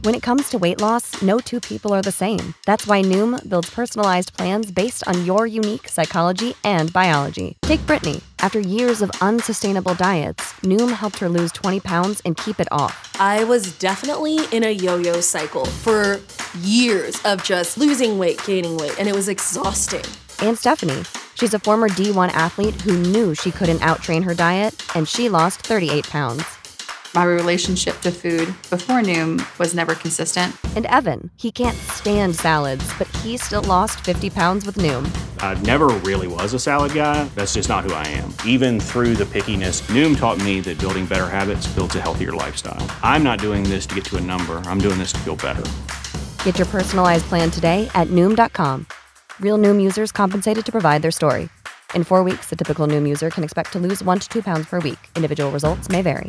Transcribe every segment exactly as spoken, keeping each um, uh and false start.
When it comes to weight loss, no two people are the same. That's why Noom builds personalized plans based on your unique psychology and biology. Take Brittany. After years of unsustainable diets, Noom helped her lose twenty pounds and keep it off. I was definitely in a yo-yo cycle for years of just losing weight, gaining weight, and it was exhausting. And Stephanie. She's a former D one athlete who knew she couldn't out-train her diet, and she lost thirty-eight pounds. My relationship to food before Noom was never consistent. And Evan, he can't stand salads, but he still lost fifty pounds with Noom. I never really was a salad guy. That's just not who I am. Even through the pickiness, Noom taught me that building better habits builds a healthier lifestyle. I'm not doing this to get to a number. I'm doing this to feel better. Get your personalized plan today at Noom dot com. Real Noom users compensated to provide their story. In four weeks, the typical Noom user can expect to lose one to two pounds per week. Individual results may vary.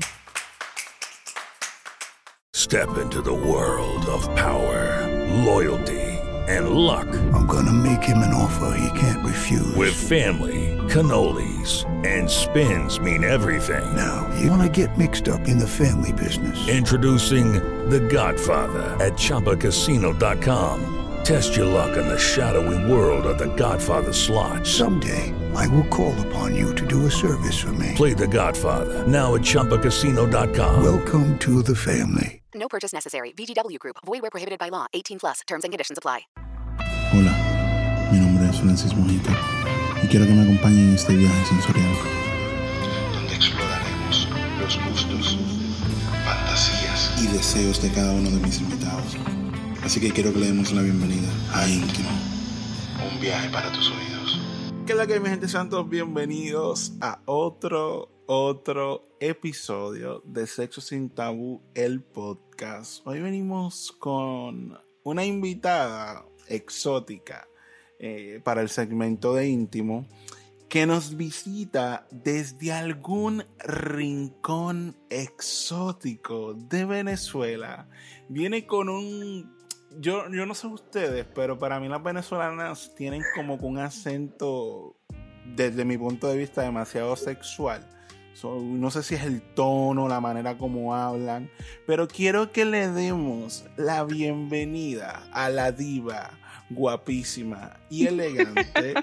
Step into the world of power, loyalty, and luck. I'm gonna make him an offer he can't refuse. With family, cannolis, and spins mean everything. Now, you wanna get mixed up in the family business. Introducing The Godfather at Chumba Casino dot com. Test your luck in the shadowy world of The Godfather slot. Someday, I will call upon you to do a service for me. Play The Godfather now at Chumba Casino dot com. Welcome to the family. No purchase necessary. V G W Group. Void where prohibited by law. eighteen plus. Terms and conditions apply. Hola, mi nombre es Francis Mojica y quiero que me acompañen en este viaje sensorial, donde exploraremos los gustos, fantasías y deseos de cada uno de mis invitados. Así que quiero que le demos la bienvenida a Íntimo. Un viaje para tus oídos. ¿Qué es la que hay, mi gente? Sean todos bienvenidos a otro, otro episodio de Sexo Sin Tabú, el podcast. Hoy venimos con una invitada exótica eh, para el segmento de Íntimo que nos visita desde algún rincón exótico de Venezuela. Viene con un... Yo, yo no sé ustedes, pero para mí las venezolanas tienen como un acento, desde mi punto de vista, demasiado sexual. So, no sé si es el tono, la manera como hablan, pero quiero que le demos la bienvenida a la diva guapísima y elegante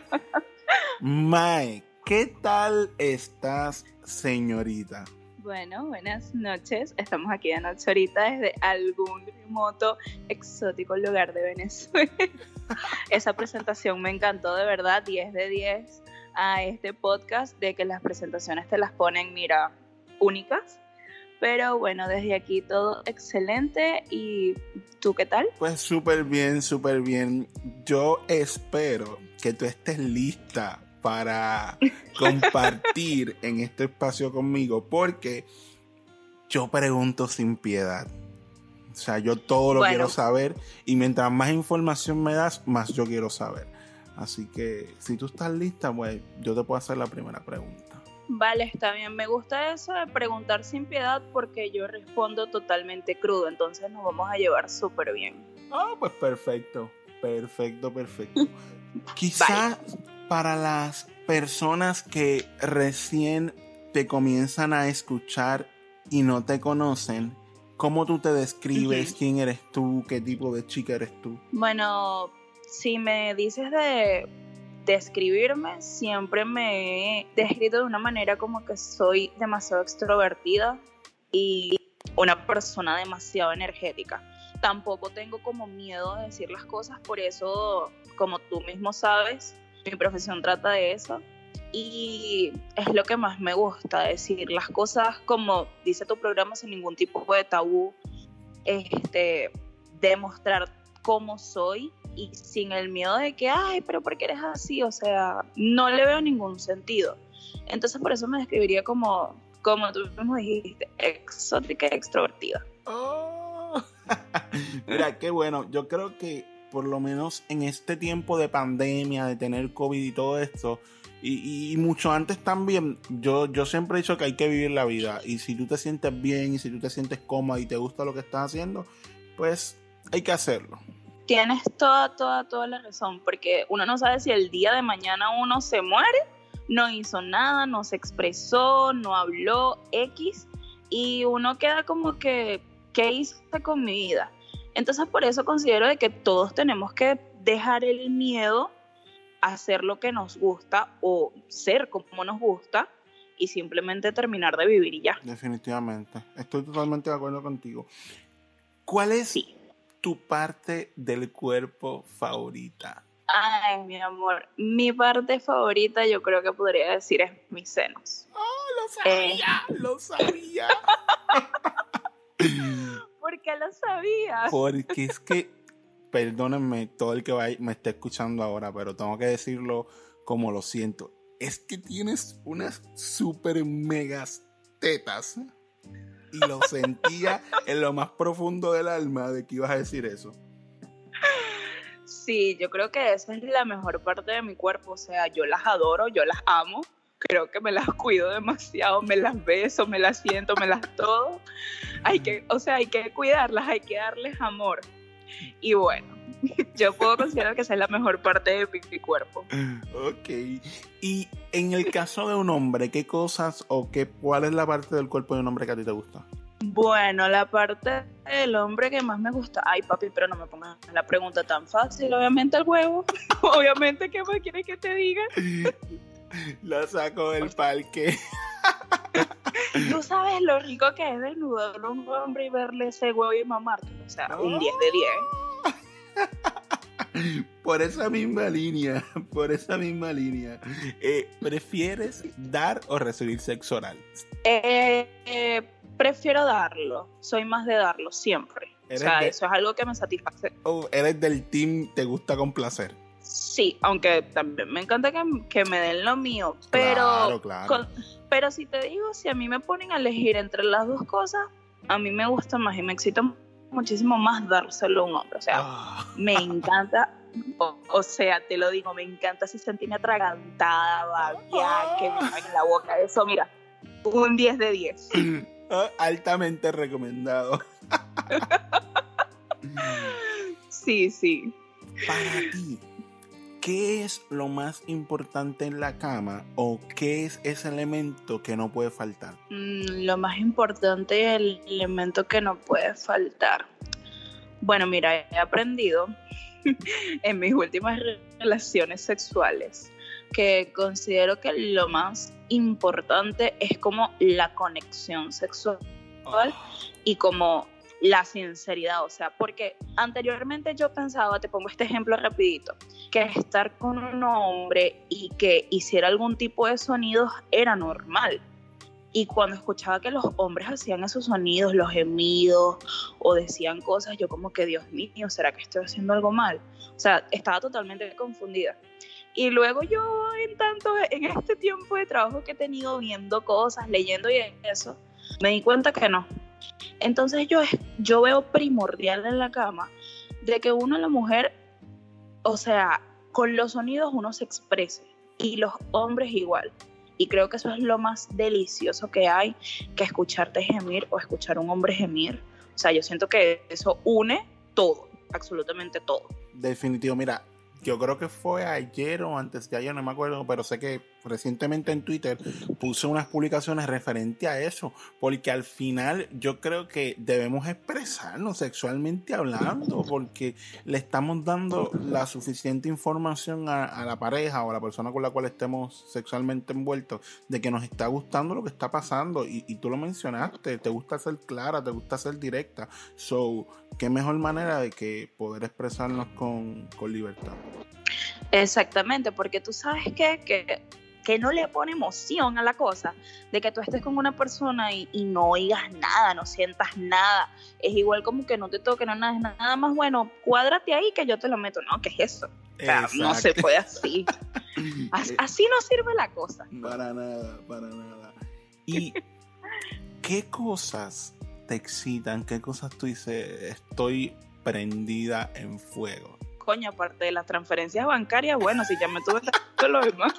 Mae. ¿Qué tal estás, señorita? Bueno, buenas noches. Estamos aquí de noche ahorita desde algún remoto, exótico lugar de Venezuela. Esa presentación me encantó, de verdad, diez de diez a este podcast, de que las presentaciones te las ponen, mira, únicas. Pero bueno, desde aquí todo excelente. ¿Y tú qué tal? Pues súper bien, súper bien. Yo espero que tú estés lista para compartir en este espacio conmigo, porque yo pregunto sin piedad. O sea, yo todo lo bueno. quiero saber, y mientras más información me das, más yo quiero saber. Así que si tú estás lista, pues yo te puedo hacer la primera pregunta. Vale, está bien. Me gusta eso de preguntar sin piedad, porque yo respondo totalmente crudo, entonces nos vamos a llevar súper bien. Ah, pues perfecto, perfecto, perfecto. Quizás vale. Para las personas que recién te comienzan a escuchar y no te conocen, ¿cómo tú te describes? Uh-huh. ¿Quién eres tú? ¿Qué tipo de chica eres tú? Bueno, si me dices de describirme, siempre me he descrito de una manera como que soy demasiado extrovertida y una persona demasiado energética. Tampoco tengo como miedo de decir las cosas, por eso, como tú mismo sabes, mi profesión trata de eso, y es lo que más me gusta, decir las cosas como dice tu programa, sin ningún tipo de tabú, este, demostrar cómo soy y sin el miedo de que, ay, pero ¿por qué eres así? O sea, no le veo ningún sentido. Entonces por eso me describiría como, como tú mismo dijiste, exótica y extrovertida. Oh. Mira, qué bueno. Yo creo que por lo menos en este tiempo de pandemia, de tener COVID y todo esto, y, y mucho antes también, yo, yo siempre he dicho que hay que vivir la vida, y si tú te sientes bien y si tú te sientes cómoda y te gusta lo que estás haciendo, pues hay que hacerlo. Tienes toda, toda, toda la razón, porque uno no sabe si el día de mañana uno se muere, no hizo nada, no se expresó, no habló, X, y uno queda como que, ¿qué hice con mi vida? Entonces por eso considero de que todos tenemos que dejar el miedo a hacer lo que nos gusta o ser como nos gusta y simplemente terminar de vivir y ya. Definitivamente, estoy totalmente de acuerdo contigo. ¿Cuál es sí. tu parte del cuerpo favorita? Ay, mi amor, mi parte favorita yo creo que podría decir es mis senos. ¡Oh, lo sabía! Eh. ¡Lo sabía! ¿Por qué lo sabías? Porque es que, perdónenme todo el que va, me esté escuchando ahora, pero tengo que decirlo como lo siento. Es que tienes unas super megas tetas. Y lo sentía en lo más profundo del alma de que ibas a decir eso. Sí, yo creo que esa es la mejor parte de mi cuerpo. O sea, yo las adoro, yo las amo. Creo que me las cuido demasiado, me las beso, me las siento, me las todo. Hay que, o sea, hay que cuidarlas, hay que darles amor. Y bueno, yo puedo considerar que esa es la mejor parte de mi, mi cuerpo. Ok. Y en el caso de un hombre, ¿qué cosas o qué, cuál es la parte del cuerpo de un hombre que a ti te gusta? Bueno, la parte del hombre que más me gusta... Ay, papi, pero no me pongas la pregunta tan fácil. Obviamente el huevo. Obviamente, ¿qué más quieres que te diga? Lo saco del parque. Tú sabes lo rico que es desnudar a un hombre y verle ese huevo y mamártelo. O sea, oh. un diez de diez. Por esa misma línea, por esa misma línea. Eh, ¿Prefieres dar o recibir sexo oral? Eh, eh, prefiero darlo. Soy más de darlo, siempre. O sea, de... eso es algo que me satisface. Oh, ¿eres del team te gusta con placer? Sí, aunque también me encanta que, que me den lo mío, pero, claro, claro. Con, pero si te digo, si a mí me ponen a elegir entre las dos cosas, a mí me gusta más y me excita muchísimo más dárselo a un hombre, o sea, oh. me encanta, o, o sea, te lo digo, me encanta así sentirme atragantada, babear, que me hagan en la boca, eso, mira, un diez de diez. Oh, altamente recomendado. Sí, sí. Para ti, ¿qué es lo más importante en la cama o qué es ese elemento que no puede faltar? Mm, lo más importante es el elemento que no puede faltar. Bueno, mira, he aprendido en mis últimas relaciones sexuales que considero que lo más importante es como la conexión sexual oh. y como la sinceridad, o sea, porque anteriormente yo pensaba, te pongo este ejemplo rapidito, que estar con un hombre y que hiciera algún tipo de sonidos era normal. Y cuando escuchaba que los hombres hacían esos sonidos, los gemidos o decían cosas, yo como que, Dios mío, ¿será que estoy haciendo algo mal? O sea, estaba totalmente confundida. Y luego yo, en tanto, en este tiempo de trabajo que he tenido viendo cosas, leyendo y eso, me di cuenta que no. Entonces yo, yo veo primordial en la cama de que uno, la mujer, o sea, con los sonidos uno se exprese y los hombres igual. Y creo que eso es lo más delicioso que hay, que escucharte gemir o escuchar a un hombre gemir. O sea, yo siento que eso une todo, absolutamente todo. Definitivo, mira, yo creo que fue ayer o antes de ayer, no me acuerdo, pero sé que recientemente en Twitter puse unas publicaciones referente a eso, porque al final yo creo que debemos expresarnos sexualmente hablando, porque le estamos dando la suficiente información a, a la pareja o a la persona con la cual estemos sexualmente envueltos, de que nos está gustando lo que está pasando, y, y tú lo mencionaste, te gusta ser clara, te gusta ser directa, so, qué mejor manera de que poder expresarnos con, con libertad. Exactamente, porque tú sabes que, que, que no le pone emoción a la cosa de que tú estés con una persona y, y no oigas nada, no sientas nada. Es igual como que no te toquen, no nada, nada más, bueno, cuádrate ahí que yo te lo meto. No, ¿qué es eso? O sea, no se puede así. Así, así no sirve la cosa. Para nada, para nada. ¿Y qué cosas te excitan? ¿Qué cosas tú dices, estoy prendida en fuego? Coño, aparte de las transferencias bancarias, bueno, si ya me tuve todo lo demás.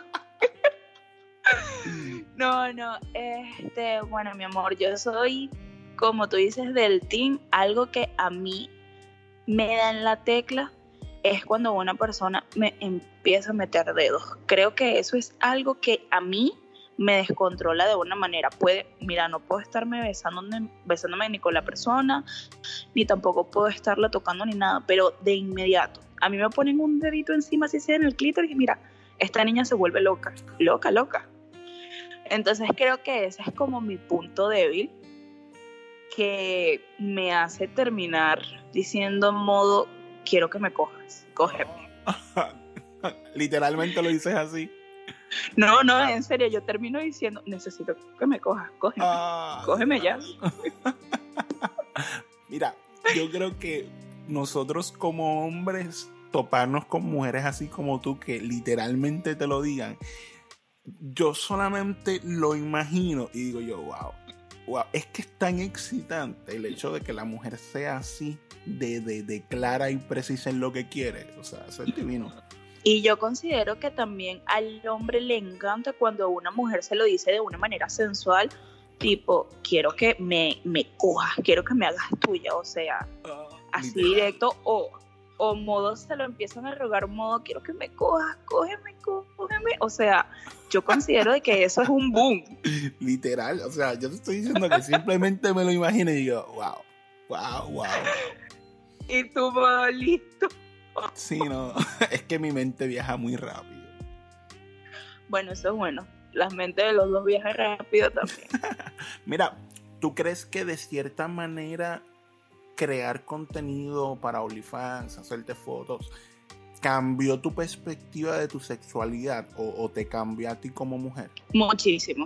No, no, este, bueno, mi amor, yo soy, como tú dices, del team. Algo que a mí me da en la tecla es cuando una persona me empieza a meter dedos. Creo que eso es algo que a mí me descontrola de una manera. Puede, mira, no puedo estarme besándome, besándome ni con la persona, ni tampoco puedo estarla tocando ni nada, pero de inmediato. A mí me ponen un dedito encima, así sea en el clítoris, y mira, esta niña se vuelve loca, loca, loca. Entonces creo que ese es como mi punto débil, que me hace terminar diciendo en modo, quiero que me cojas, cógeme. Literalmente lo dices así. No, no, en serio, yo termino diciendo, necesito que me cojas, cógeme, ah, cógeme ya. Mira, yo creo que nosotros como hombres, toparnos con mujeres así como tú, que literalmente te lo digan, yo solamente lo imagino y digo yo, wow, wow, es que es tan excitante el hecho de que la mujer sea así, de, de, de clara y precisa en lo que quiere, o sea, eso es divino. Y yo considero que también al hombre le encanta cuando una mujer se lo dice de una manera sensual, tipo, quiero que me, me cojas, quiero que me hagas tuya, o sea, uh, así literal. Directo, o, o modo se lo empiezan a rogar, modo, quiero que me cojas, cógeme, cógeme, o sea, yo considero de que eso es un boom. Literal, o sea, yo te estoy diciendo que simplemente me lo imagino y digo, wow, wow, wow. Y tú, modo, listo. Sí, no, es que mi mente viaja muy rápido. Bueno, eso es bueno. Las mentes de los dos viajan rápido también. Mira, ¿tú crees que de cierta manera crear contenido para OnlyFans, hacerte fotos, cambió tu perspectiva de tu sexualidad o, o te cambió a ti como mujer? Muchísimo.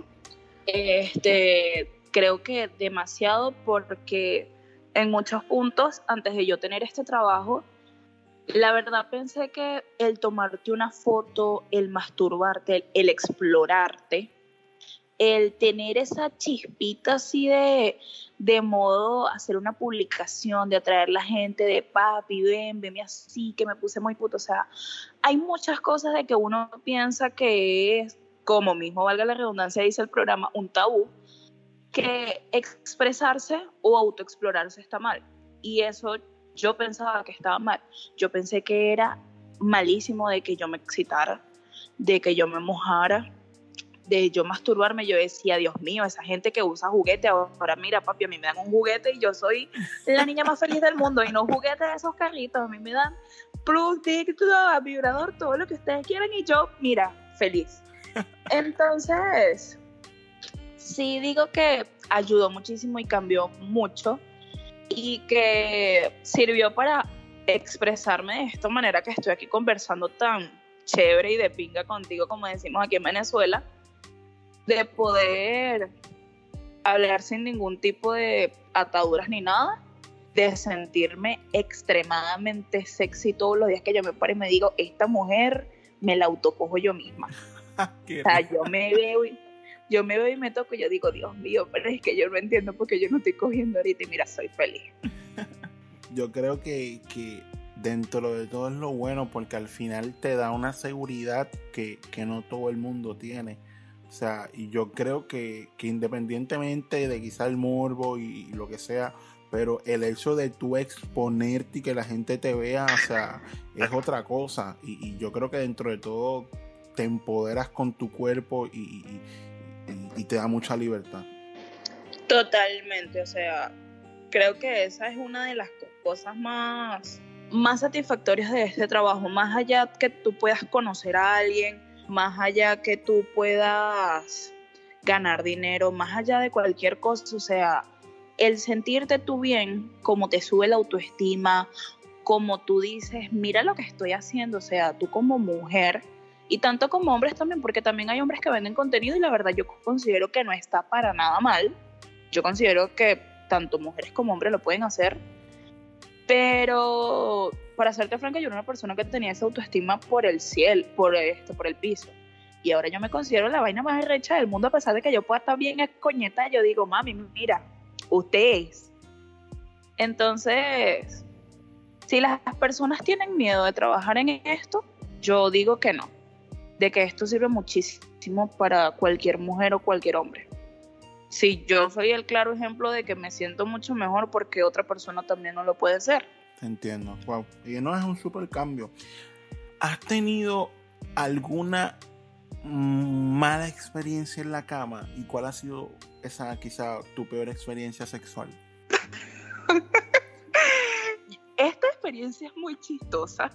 Este, creo que demasiado, porque en muchos puntos, antes de yo tener este trabajo, la verdad pensé que el tomarte una foto, el masturbarte, el, el explorarte, el tener esa chispita así de, de modo hacer una publicación, de atraer a la gente, de papi, ven, venme así, que me puse muy puto. O sea, hay muchas cosas de que uno piensa que es, como mismo valga la redundancia, dice el programa, un tabú, que expresarse o autoexplorarse está mal. Y eso yo pensaba que estaba mal. Yo pensé que era malísimo de que yo me excitara, de que yo me mojara, de yo masturbarme. Yo decía, Dios mío, esa gente que usa juguete, ahora mira, papi, a mí me dan un juguete y yo soy la niña más feliz del mundo, y no juguetes de esos carritos, a mí me dan plug, TikTok, vibrador, todo lo que ustedes quieran, y yo, mira, feliz. Entonces, sí digo que ayudó muchísimo y cambió mucho, y que sirvió para expresarme de esta manera que estoy aquí conversando tan chévere y de pinga contigo, como decimos aquí en Venezuela, de poder hablar sin ningún tipo de ataduras ni nada, de sentirme extremadamente sexy todos los días que yo me paro y me digo, esta mujer me la autocojo yo misma. O sea, yo me veo y Yo me veo y me toco y yo digo, Dios mío, pero es que yo no entiendo por qué yo no estoy cogiendo ahorita y mira, soy feliz. Yo creo que, que dentro de todo es lo bueno, porque al final te da una seguridad que, que no todo el mundo tiene. O sea, y yo creo que, que independientemente de quizá el morbo y, y lo que sea, pero el hecho de tú exponerte y que la gente te vea, o sea, es otra cosa. Y, y yo creo que dentro de todo te empoderas con tu cuerpo y... y y te da mucha libertad. Totalmente, o sea, creo que esa es una de las cosas más, más satisfactorias de este trabajo, más allá que tú puedas conocer a alguien, más allá que tú puedas ganar dinero, más allá de cualquier cosa, o sea, el sentirte tú bien, como te sube la autoestima, como tú dices, mira lo que estoy haciendo, o sea, tú como mujer, y tanto como hombres también, porque también hay hombres que venden contenido y la verdad yo considero que no está para nada mal. Yo considero que tanto mujeres como hombres lo pueden hacer. Pero, para serte franca, yo era una persona que tenía esa autoestima por el cielo, por, esto, por el piso. Y ahora yo me considero la vaina más arrecha del mundo, a pesar de que yo pueda estar bien escoñeta. Yo digo, mami, mira, usted es. Entonces, si las personas tienen miedo de trabajar en esto, yo digo que no. De que esto sirve muchísimo para cualquier mujer o cualquier hombre. Sí, yo soy el claro ejemplo de que me siento mucho mejor porque otra persona también no lo puede ser. Entiendo, wow. Y no es un súper cambio. ¿Has tenido alguna mala experiencia en la cama y cuál ha sido esa quizá tu peor experiencia sexual? Esta experiencia es muy chistosa.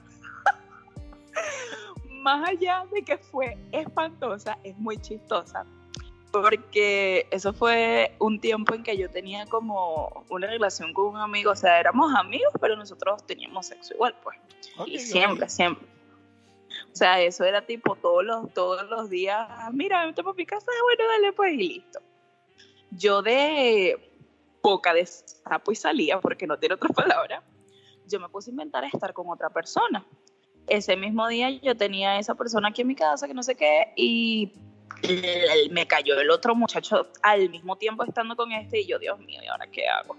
Más allá de que fue espantosa, es muy chistosa. Porque eso fue un tiempo en que yo tenía como una relación con un amigo. O sea, éramos amigos, pero nosotros teníamos sexo igual, pues. Okay, y siempre, okay. siempre. O sea, eso era tipo todos los, todos los días. Mira, me tomo mi casa, bueno, dale pues, y listo. Yo de boca de sapo y salía, porque no tiene otra palabra, yo me puse a inventar estar con otra persona. Ese mismo día yo tenía a esa persona aquí en mi casa, que no sé qué, y me cayó el otro muchacho al mismo tiempo estando con este, y yo, Dios mío, ¿y ahora qué hago?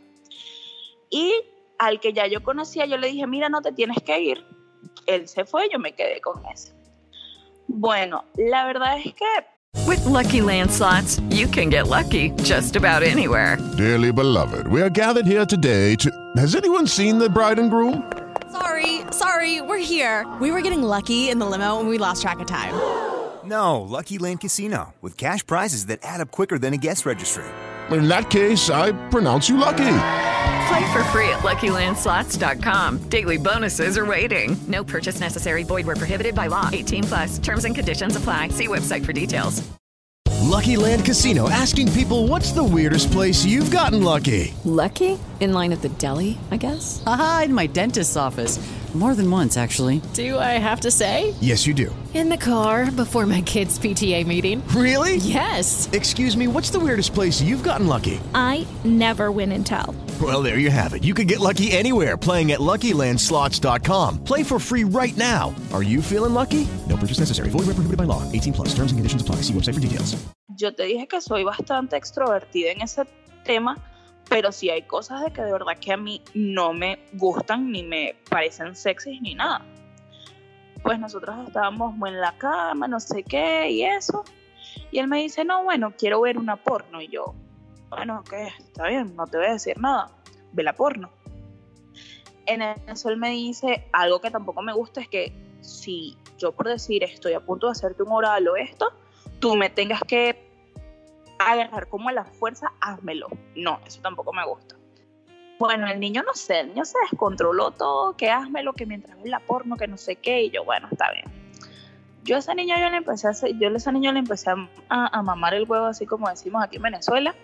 Y al que ya yo conocía, yo le dije, mira, no te tienes que ir. Él se fue, yo me quedé con ese. Bueno, la verdad es que with Lucky Land Slots, you can get lucky just about anywhere. Dearly beloved, we are gathered here today to... Has anyone seen the bride and groom? Sorry, sorry, we're here. We were getting lucky in the limo and we lost track of time. No, Lucky Land Casino, with cash prizes that add up quicker than a guest registry. In that case, I pronounce you lucky. Play for free at Lucky Land Slots dot com. Daily bonuses are waiting. No purchase necessary. Void where prohibited by law. eighteen plus. Terms and conditions apply. See website for details. Lucky Land Casino, asking people, what's the weirdest place you've gotten lucky? Lucky? In line at the deli, I guess? Aha, in my dentist's office. More than once, actually. Do I have to say? Yes, you do. In the car before my kids' P T A meeting. Really? Yes. Excuse me, what's the weirdest place you've gotten lucky? I never win and tell. Well, there you have it. You can get lucky anywhere, playing at Lucky Land Slots dot com. Play for free right now. Are you feeling lucky? No purchase necessary. Void where prohibited by law. eighteen plus. Terms and conditions apply. See website for details. Yo te dije que soy bastante extrovertida en ese tema, pero sí hay cosas de que de verdad que a mí no me gustan, ni me parecen sexys, ni nada. Pues nosotros estábamos en la cama, no sé qué, y eso. Y él me dice, no, bueno, quiero ver una porno. Y yo, bueno, ok, está bien, no te voy a decir nada, ve la porno. En eso él me dice, algo que tampoco me gusta es que si yo por decir estoy a punto de hacerte un oral o esto, tú me tengas que agarrar como a la fuerza, házmelo. No, eso tampoco me gusta. Bueno, el niño no sé, el niño se descontroló todo, que házmelo, que mientras ves la porno, que no sé qué, y yo, bueno, está bien. Yo a ese niño yo le empecé a hacer, yo a ese niño le empecé a, a mamar el huevo, así como decimos aquí en Venezuela,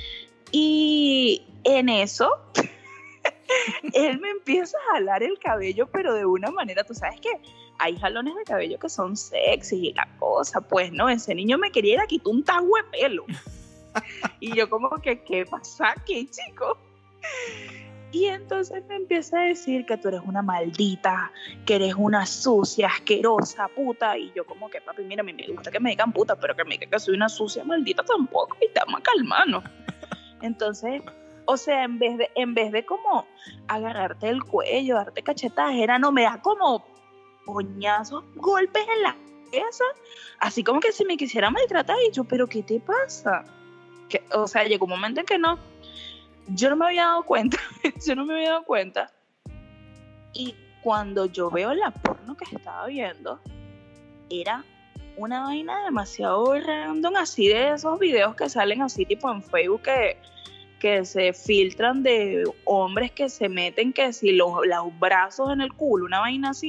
y en eso él me empieza a jalar el cabello, pero de una manera, tú sabes que hay jalones de cabello que son sexy y la cosa, pues no, ese niño me quería ir a quitar un tajo de pelo. Y yo como que, ¿qué pasa aquí, chico? Y entonces me empieza a decir que tú eres una maldita, que eres una sucia, asquerosa, puta. Y yo como que, papi, mira, a mí me gusta que me digan puta, pero que me digan que soy una sucia, maldita tampoco. Y estamos calmanos. Entonces, o sea, en vez de, en vez de como agarrarte el cuello, darte cachetadas, era no, me da como poñazos, golpes en la cabeza, así como que si me quisiera maltratar. Y yo, ¿pero qué te pasa? Que, o sea, llegó un momento en que no, yo no me había dado cuenta, yo no me había dado cuenta. Y cuando yo veo la porno que estaba viendo, era una vaina demasiado random, así de esos videos que salen así tipo en Facebook que, que se filtran de hombres que se meten que si los, los brazos en el culo, una vaina así.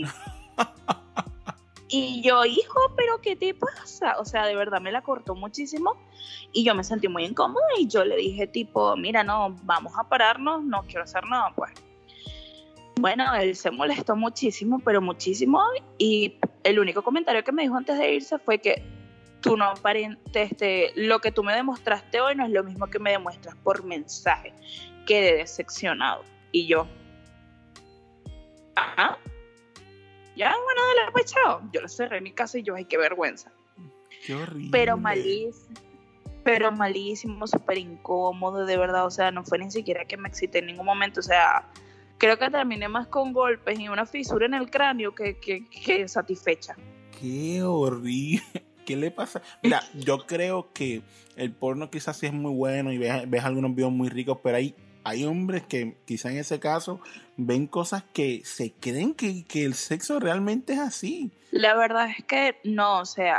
Y yo, hijo, ¿pero qué te pasa? O sea, de verdad me la cortó muchísimo y yo me sentí muy incómoda y yo le dije tipo, mira, no, vamos a pararnos, no quiero hacer nada, pues. Bueno, él se molestó muchísimo, pero muchísimo, y el único comentario que me dijo antes de irse fue que tú no aparentes, este, lo que tú me demostraste hoy no es lo mismo que me demuestras por mensaje, quedé decepcionado. Y yo, ajá. Ya, bueno, dale, pues, chao. Yo lo cerré en mi casa y yo, ay, qué vergüenza. Qué horrible. Pero malísimo, pero malísimo, súper incómodo, de verdad. O sea, no fue ni siquiera que me excité en ningún momento. O sea, creo que terminé más con golpes y una fisura en el cráneo que, que, que satisfecha. Qué horrible. ¿Qué le pasa? Mira, yo creo que el porno quizás sí es muy bueno y ves, ves algunos videos muy ricos, pero hay Hay hombres que quizá en ese caso ven cosas que se creen que, que el sexo realmente es así. La verdad es que no, o sea,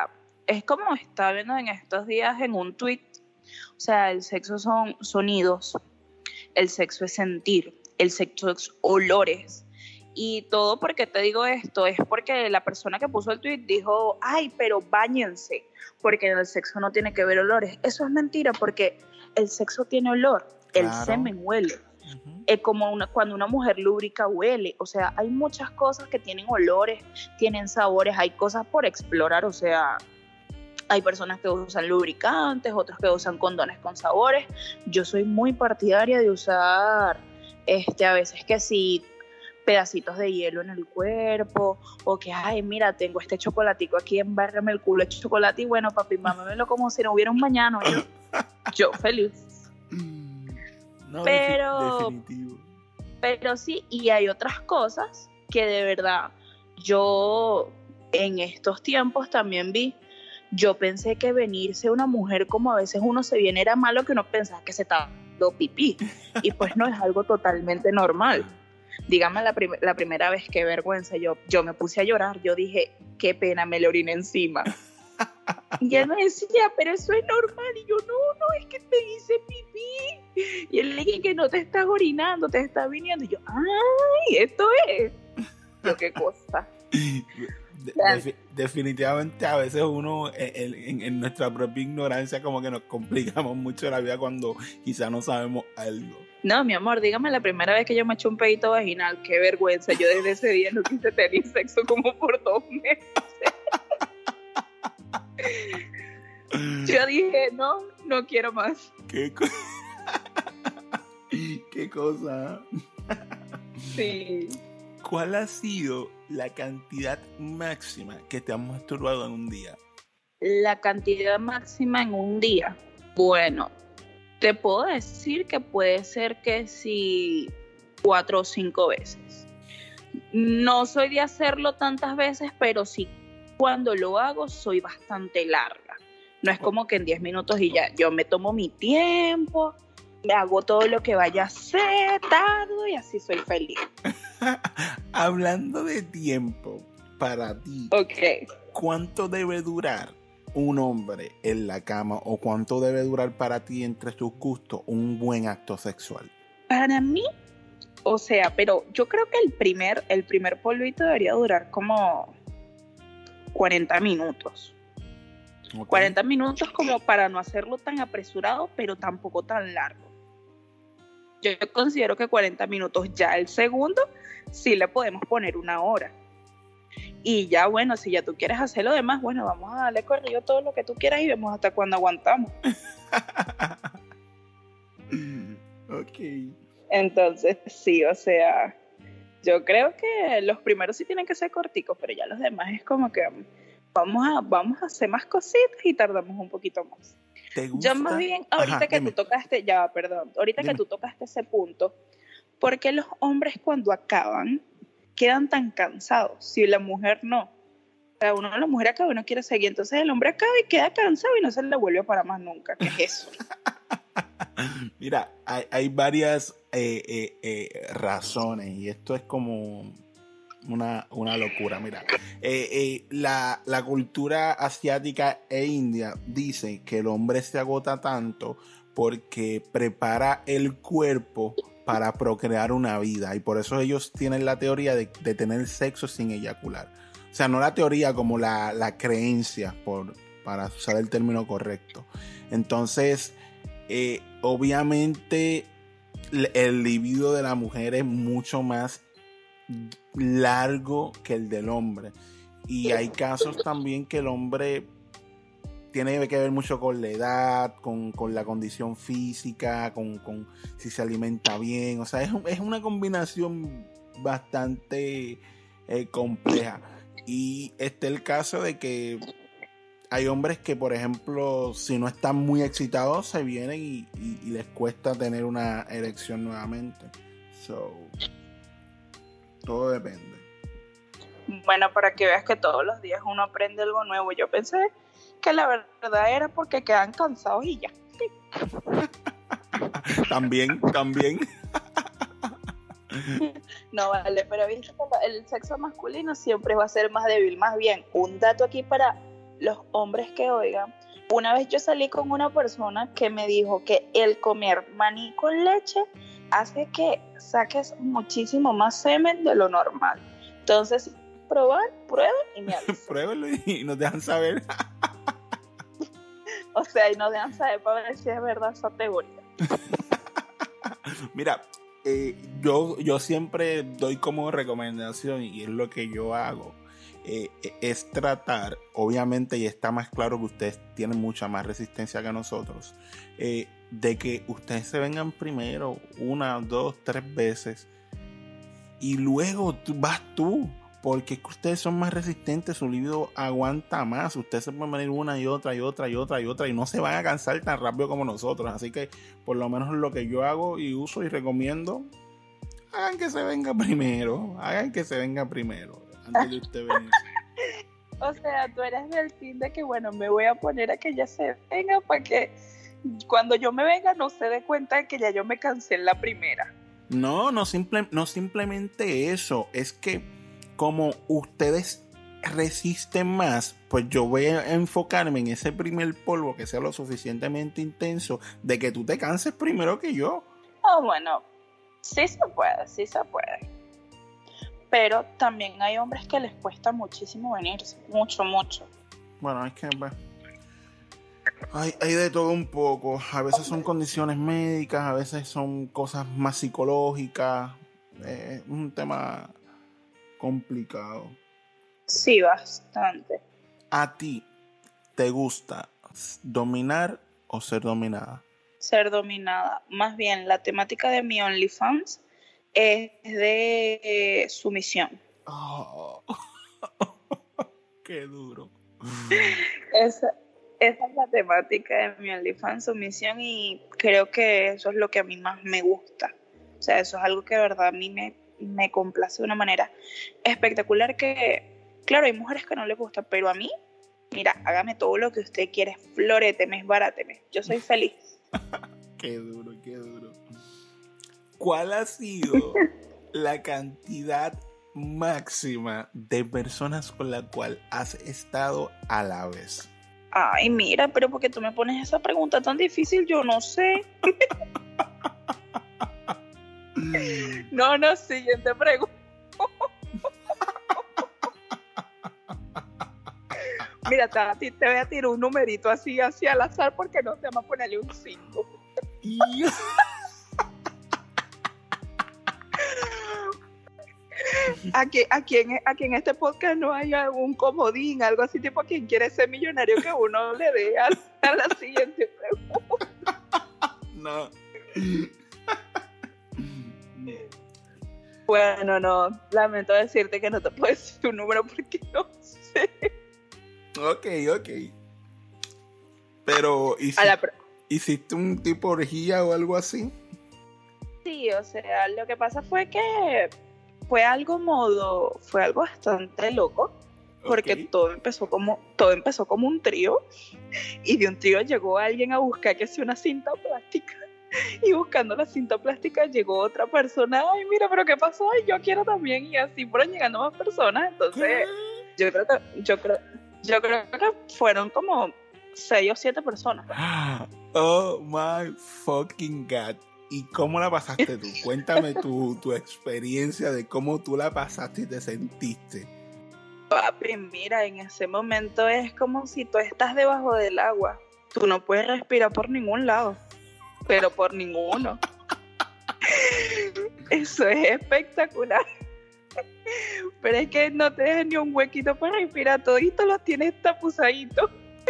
es como estaba viendo en estos días en un tweet, o sea, el sexo son sonidos, el sexo es sentir, el sexo es olores. Y todo, porque te digo esto, es porque la persona que puso el tweet dijo, ay, pero báñense, porque el sexo no tiene que ver olores. Eso es mentira, porque el sexo tiene olor, claro. El semen huele. Uh-huh. Es como una, cuando una mujer lubrica huele, o sea, hay muchas cosas que tienen olores, tienen sabores, hay cosas por explorar, o sea, hay personas que usan lubricantes, otros que usan condones con sabores. Yo soy muy partidaria de usar, este, a veces que sí, pedacitos de hielo en el cuerpo, o que, ay, mira, tengo este chocolatico aquí, embárrame el culo de chocolate, y bueno, papi, mámamelo como si no hubiera un mañana, yo, yo feliz. No, pero, definitivo. Pero sí, y hay otras cosas que de verdad yo en estos tiempos también vi. Yo pensé que venirse una mujer como a veces uno se viene era malo, que uno pensaba que se estaba dando pipí, y pues no, es algo totalmente normal. Dígame la, prim- la primera vez, qué vergüenza, yo, yo me puse a llorar, yo dije, qué pena, me le oriné encima. Y él me decía, pero eso es normal, y yo, no, no, es que te hice pipí. Y él le dije que no te estás orinando, te estás viniendo, y yo, ay, esto es. Yo, qué cosa. De- definitivamente a veces uno en, en, en nuestra propia ignorancia como que nos complicamos mucho la vida cuando quizá no sabemos algo. No, mi amor, dígame la primera vez que yo me eché un pedito vaginal, qué vergüenza, yo desde ese día no quise tener sexo como por dos meses. Yo dije, no, no quiero más. ¿Qué, co- ¿Qué cosa? Sí. ¿Cuál ha sido la cantidad máxima que te has masturbado en un día? La cantidad máxima en un día. Bueno, te puedo decir que puede ser que sí cuatro o cinco veces. No soy de hacerlo tantas veces, pero sí cuando lo hago soy bastante larga. No es como que en diez minutos y ya. Yo me tomo mi tiempo, me hago todo lo que vaya a hacer, tardo y así soy feliz. Hablando de tiempo, para ti, okay. ¿Cuánto debe durar un hombre en la cama o cuánto debe durar para ti entre tus gustos un buen acto sexual? Para mí, o sea, pero yo creo que el primer, el primer polvito debería durar como cuarenta minutos. Okay. cuarenta minutos como para no hacerlo tan apresurado, pero tampoco tan largo. Yo considero que cuarenta minutos. Ya el segundo sí le podemos poner una hora. Y ya, bueno, si ya tú quieres hacer lo demás, bueno, vamos a darle corrido todo lo que tú quieras y vemos hasta cuándo aguantamos. Ok. Entonces, sí, o sea, yo creo que los primeros sí tienen que ser corticos, pero ya los demás es como que vamos a, vamos a hacer más cositas y tardamos un poquito más. ¿Te gusta? Yo más bien, ahorita Ajá, que dime. tú tocaste, ya, perdón, ahorita dime. que tú tocaste ese punto, ¿por qué los hombres cuando acaban quedan tan cansados? Si la mujer no. O sea, uno, la mujer acaba y no quiere seguir, entonces el hombre acaba y queda cansado y no se le vuelve para más nunca. ¿Qué es eso? Mira, hay, hay varias eh, eh, eh, razones y esto es como una, una locura. Mira, eh, eh, la, la cultura asiática e india dice que el hombre se agota tanto porque prepara el cuerpo para procrear una vida y por eso ellos tienen la teoría de, de tener sexo sin eyacular. O sea, no la teoría como la, la creencia, por, para usar el término correcto. Entonces, eh, obviamente el libido de la mujer es mucho más largo que el del hombre y hay casos también que el hombre tiene que ver mucho con la edad, con, con la condición física, con, con si se alimenta bien, o sea, es, es una combinación bastante eh, compleja y este es el caso de que hay hombres que, por ejemplo, si no están muy excitados, se vienen y, y, y les cuesta tener una erección nuevamente. So, todo depende. Bueno, para que veas que todos los días uno aprende algo nuevo. Yo pensé que la verdad era porque quedan cansados y ya. También, también. No vale, pero viste que el sexo masculino siempre va a ser más débil. Más bien, un dato aquí para los hombres que oigan. Una vez yo salí con una persona que me dijo que el comer maní con leche hace que saques muchísimo más semen de lo normal. Entonces, probar, prueben y me avisan. Pruébenlo y nos dejan saber. O sea, y nos dejan saber para ver si es verdad esa teoría. Mira, eh, yo, yo siempre doy como recomendación, y es lo que yo hago, eh, es tratar, obviamente, y está más claro que ustedes tienen mucha más resistencia que nosotros, eh, de que ustedes se vengan primero una, dos, tres veces, y luego tú, vas tú, porque es que ustedes son más resistentes, su libido aguanta más, ustedes se pueden venir una y otra y otra y otra y otra y no se van a cansar tan rápido como nosotros. Así que por lo menos lo que yo hago y uso y recomiendo, hagan que se venga primero, hagan que se venga primero antes de usted venir. O sea, tú eres del team de que bueno, me voy a poner a que ella se venga para que cuando yo me venga no se dé cuenta de que ya yo me cansé en la primera. No, no, simple, no simplemente eso, es que como ustedes resisten más, pues yo voy a enfocarme en ese primer polvo que sea lo suficientemente intenso de que tú te canses primero que yo. Oh, bueno, sí se puede, sí se puede. Pero también hay hombres que les cuesta muchísimo venirse, mucho, mucho. Bueno, es que pues, hay, hay de todo un poco. A veces son condiciones médicas, a veces son cosas más psicológicas. Es un tema complicado. Sí, bastante. ¿A ti te gusta dominar o ser dominada? Ser dominada. Más bien, la temática de mi OnlyFans es de eh, sumisión. Oh. Qué duro. Esa, esa es la temática de mi OnlyFans, sumisión, y creo que eso es lo que a mí más me gusta. O sea, eso es algo que de verdad a mí me me complace de una manera espectacular, que claro, hay mujeres que no les gusta, pero a mí, mira, hágame todo lo que usted quiere, floréteme, esbaráteme, yo soy feliz. Qué duro, qué duro. ¿Cuál ha sido la cantidad máxima de personas con la cual has estado a la vez? Ay, mira, pero ¿por qué tú me pones esa pregunta tan difícil? Yo no sé. No, no, siguiente pregunta. Mira, te, te voy a tirar un numerito así, así al azar, porque no te vamos a ponerle un cinco. Aquí, aquí, en, aquí en este podcast no hay algún comodín, algo así, tipo quien quiere ser millonario, que uno le dé a, a la siguiente pregunta. No. Bueno, no, lamento decirte que no te puedo decir tu número porque no sé. Ok, ok. Pero, ¿hiciste, la pre- ¿hiciste un tipo de orgía o algo así? Sí, o sea, lo que pasa fue que fue algo modo, fue algo bastante loco, porque okay. todo empezó como, todo empezó como un trío, y de un trío llegó alguien a buscar que sea una cinta plástica. Y buscando la cinta plástica llegó otra persona. Ay, mira, pero ¿qué pasó? Ay, yo quiero también. Y así fueron llegando más personas. Entonces, yo creo que yo creo, yo creo que fueron como seis o siete personas. Oh my fucking God. ¿Y cómo la pasaste tú? Cuéntame tu, tu experiencia de cómo tú la pasaste y te sentiste. Papi, mira, en ese momento es como si tú estás debajo del agua. Tú no puedes respirar por ningún lado. Pero por ninguno. Eso es espectacular. Pero es que no te dejan ni un huequito para respirar, todito los tienes tapuzaditos.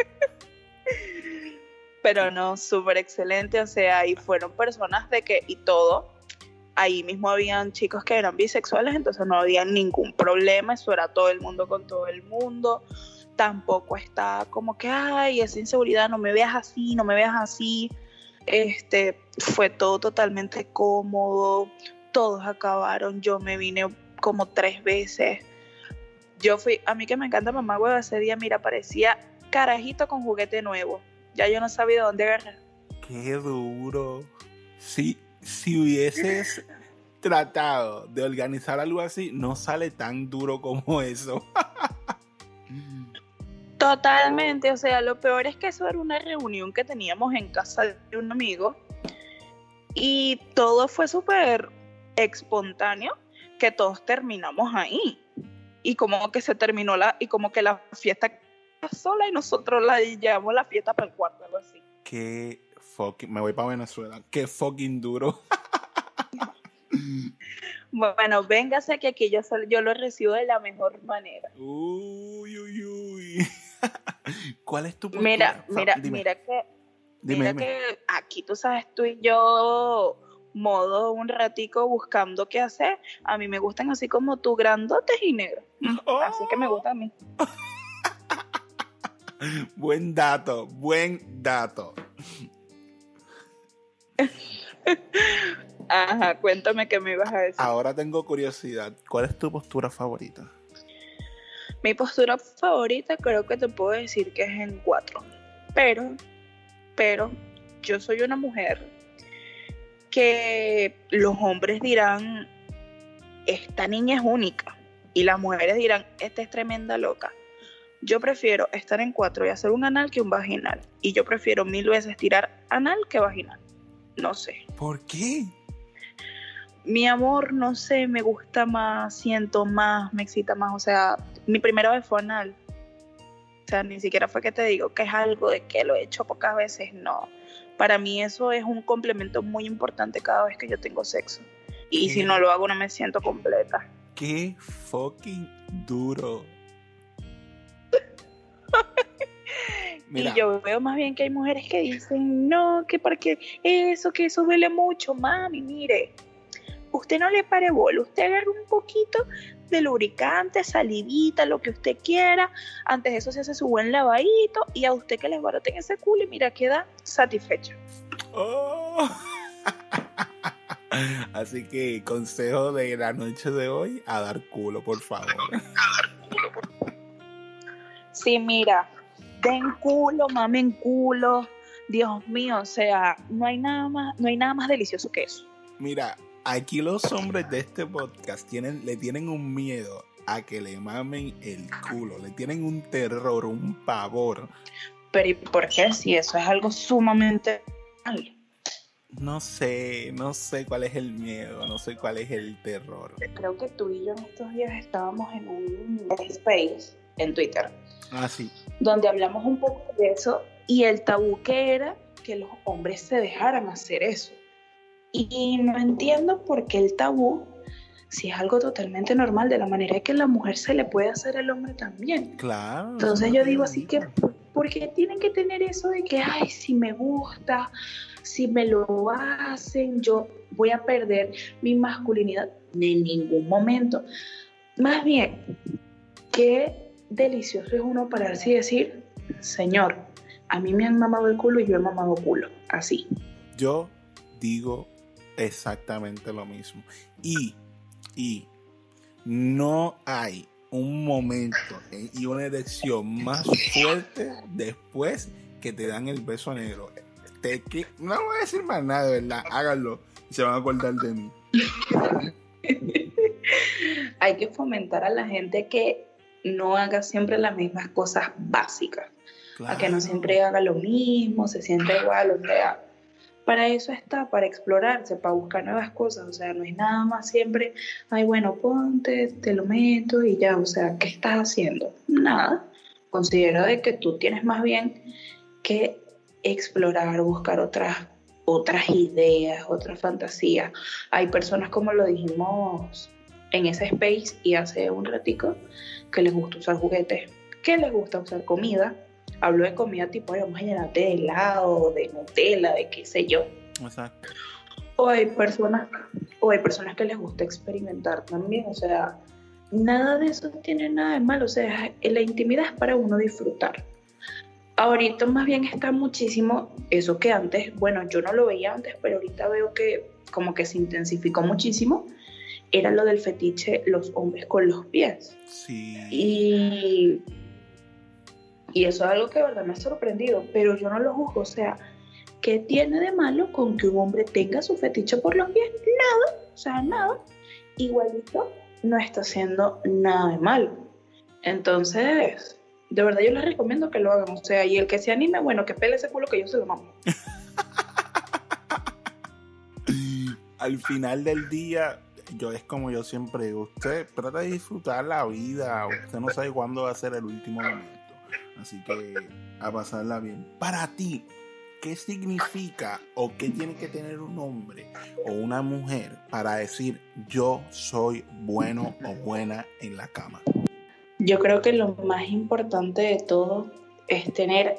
Pero no, súper excelente, o sea, ahí fueron personas de que, y todo, ahí mismo habían chicos que eran bisexuales, entonces no había ningún problema, eso era todo el mundo con todo el mundo. Tampoco está como que, ay, esa inseguridad, no me veas así, no me veas así. Este, fue todo totalmente cómodo, todos acabaron, yo me vine como tres veces. Yo fui, a mí que me encanta mamá huevo, ese día, mira, parecía carajito con juguete nuevo. Ya yo no sabía dónde agarrar. Qué duro. Si, si hubieses tratado de organizar algo así, no sale tan duro como eso. Totalmente, o sea, lo peor es que eso era una reunión que teníamos en casa de un amigo y todo fue súper espontáneo, que todos terminamos ahí y como que se terminó la, y como que la fiesta sola y nosotros la llevamos la fiesta para el cuarto, algo así. Qué fucking, me voy para Venezuela, qué fucking duro. Bueno, véngase que aquí yo, yo lo recibo de la mejor manera. Uy, uy, uy. ¿Cuál es tu postura? Mira, mira, dime. mira que, Dime, mira dime. que aquí tú sabes, tú y yo modo un ratico buscando qué hacer. A mí me gustan así como tú, grandotes y negros. Oh. Así que me gusta a mí. Buen dato, buen dato. Ajá, cuéntame qué me ibas a decir. Ahora tengo curiosidad. ¿Cuál es tu postura favorita? Mi postura favorita creo que te puedo decir que es en cuatro. Pero, pero, yo soy una mujer que los hombres dirán, esta niña es única. Y las mujeres dirán, esta es tremenda loca. Yo prefiero estar en cuatro y hacer un anal que un vaginal. Y yo prefiero mil veces tirar anal que vaginal. No sé. ¿Por qué? Mi amor, no sé, me gusta más, siento más, me excita más. O sea, mi primera vez fue anal. O sea, ni siquiera fue que te digo que es algo de que lo he hecho pocas veces, no. Para mí eso es un complemento muy importante cada vez que yo tengo sexo. Y ¿Qué? Si no lo hago, no me siento completa. Qué fucking duro. Mira. Y yo veo más bien que hay mujeres que dicen, no, que porque eso, que eso duele mucho, mami, mire. Usted no le pare bola, usted agarra un poquito de lubricante, salivita, lo que usted quiera. Antes de eso se hace su buen lavadito y a usted que les baraten ese culo y mira, queda satisfecha. Oh. Así que consejo de la noche de hoy, a dar culo, por favor. Sí, mira, den culo, mamen culo. Dios mío, o sea, no hay nada más, no hay nada más delicioso que eso. Mira, aquí los hombres de este podcast tienen, le tienen un miedo a que le mamen el culo, le tienen un terror, un pavor. Pero ¿y por qué? Si eso es algo sumamente mal. No sé, no sé cuál es el miedo, no sé cuál es el terror. Creo que tú y yo en estos días estábamos en un space en Twitter. Ah, sí. Donde hablamos un poco de eso y el tabú que era que los hombres se dejaran hacer eso. Y no entiendo por qué el tabú, si es algo totalmente normal, de la manera que la mujer se le puede hacer al hombre también. Claro. Entonces yo digo así que, ¿por qué tienen que tener eso de que, ay, si me gusta, si me lo hacen, yo voy a perder mi masculinidad? En ningún momento. Más bien, qué delicioso es uno pararse y decir, señor, a mí me han mamado el culo y yo he mamado culo, así. Yo digo exactamente lo mismo. Y, y no hay un momento y una erección más fuerte después que te dan el beso negro. Te, que, no voy a decir más nada, de verdad. Háganlo y se van a acordar de mí. Hay que fomentar a la gente que no haga siempre las mismas cosas básicas. Claro. A que no siempre haga lo mismo, se sienta igual, o sea, para eso está, para explorarse, para buscar nuevas cosas, o sea, no es nada más siempre, ay, bueno, ponte, te lo meto y ya, o sea, ¿qué estás haciendo? Nada. Considero de que tú tienes más bien que explorar, buscar otras, otras ideas, otras fantasías. Hay personas, como lo dijimos en ese space y hace un ratico, que les gusta usar juguetes, que les gusta usar comida. Hablo de comida tipo, ay, vamos a llenarte de helado, de Nutella, de qué sé yo. Exacto. O hay personas, o hay personas que les gusta experimentar también, o sea, nada de eso tiene nada de malo, o sea, la intimidad es para uno disfrutar. Ahorita más bien está muchísimo eso que antes, bueno, yo no lo veía antes, pero ahorita veo que como que se intensificó muchísimo, era lo del fetiche los hombres con los pies. Sí. Y... Y eso es algo que de verdad me ha sorprendido, pero yo no lo juzgo, o sea, ¿qué tiene de malo con que un hombre tenga su fetiche por los pies? Nada, o sea, nada. Igualito no está haciendo nada de malo. Entonces, de verdad yo les recomiendo que lo hagan. O sea, y el que se anime, bueno, que pele ese culo que yo se lo mamo. Al final del día, yo es como yo siempre digo, usted trata de disfrutar la vida, usted no sabe cuándo va a ser el último momento, así que a pasarla bien. Para ti, ¿qué significa o qué tiene que tener un hombre o una mujer para decir yo soy bueno o buena en la cama? Yo creo que lo más importante de todo es tener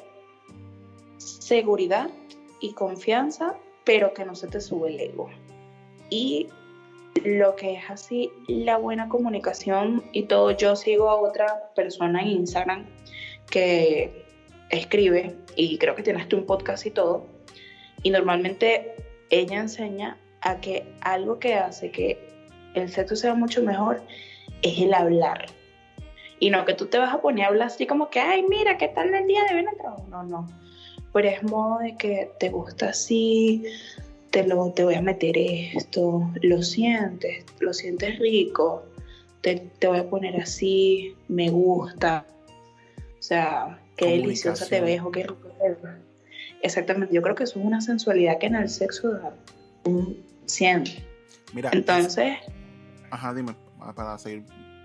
seguridad y confianza, pero que no se te sube el ego. Y lo que es así, la buena comunicación y todo. Yo sigo a otra persona en Instagram que escribe y creo que tiene hasta un podcast y todo. Y normalmente ella enseña a que algo que hace que el sexo sea mucho mejor es el hablar. Y no que tú te vas a poner a hablar así como que, ay, mira, ¿qué tal el día de hoy en el trabajo? No, no. Pero es modo de que te gusta así, te, lo, te voy a meter esto, lo sientes, lo sientes rico, te, te voy a poner así, me gusta. O sea, qué deliciosa te ves o qué rico te ves. Exactamente, yo creo que eso es una sensualidad que en el sexo da un cien. Mira, entonces... Es... Ajá, dime, para seguir...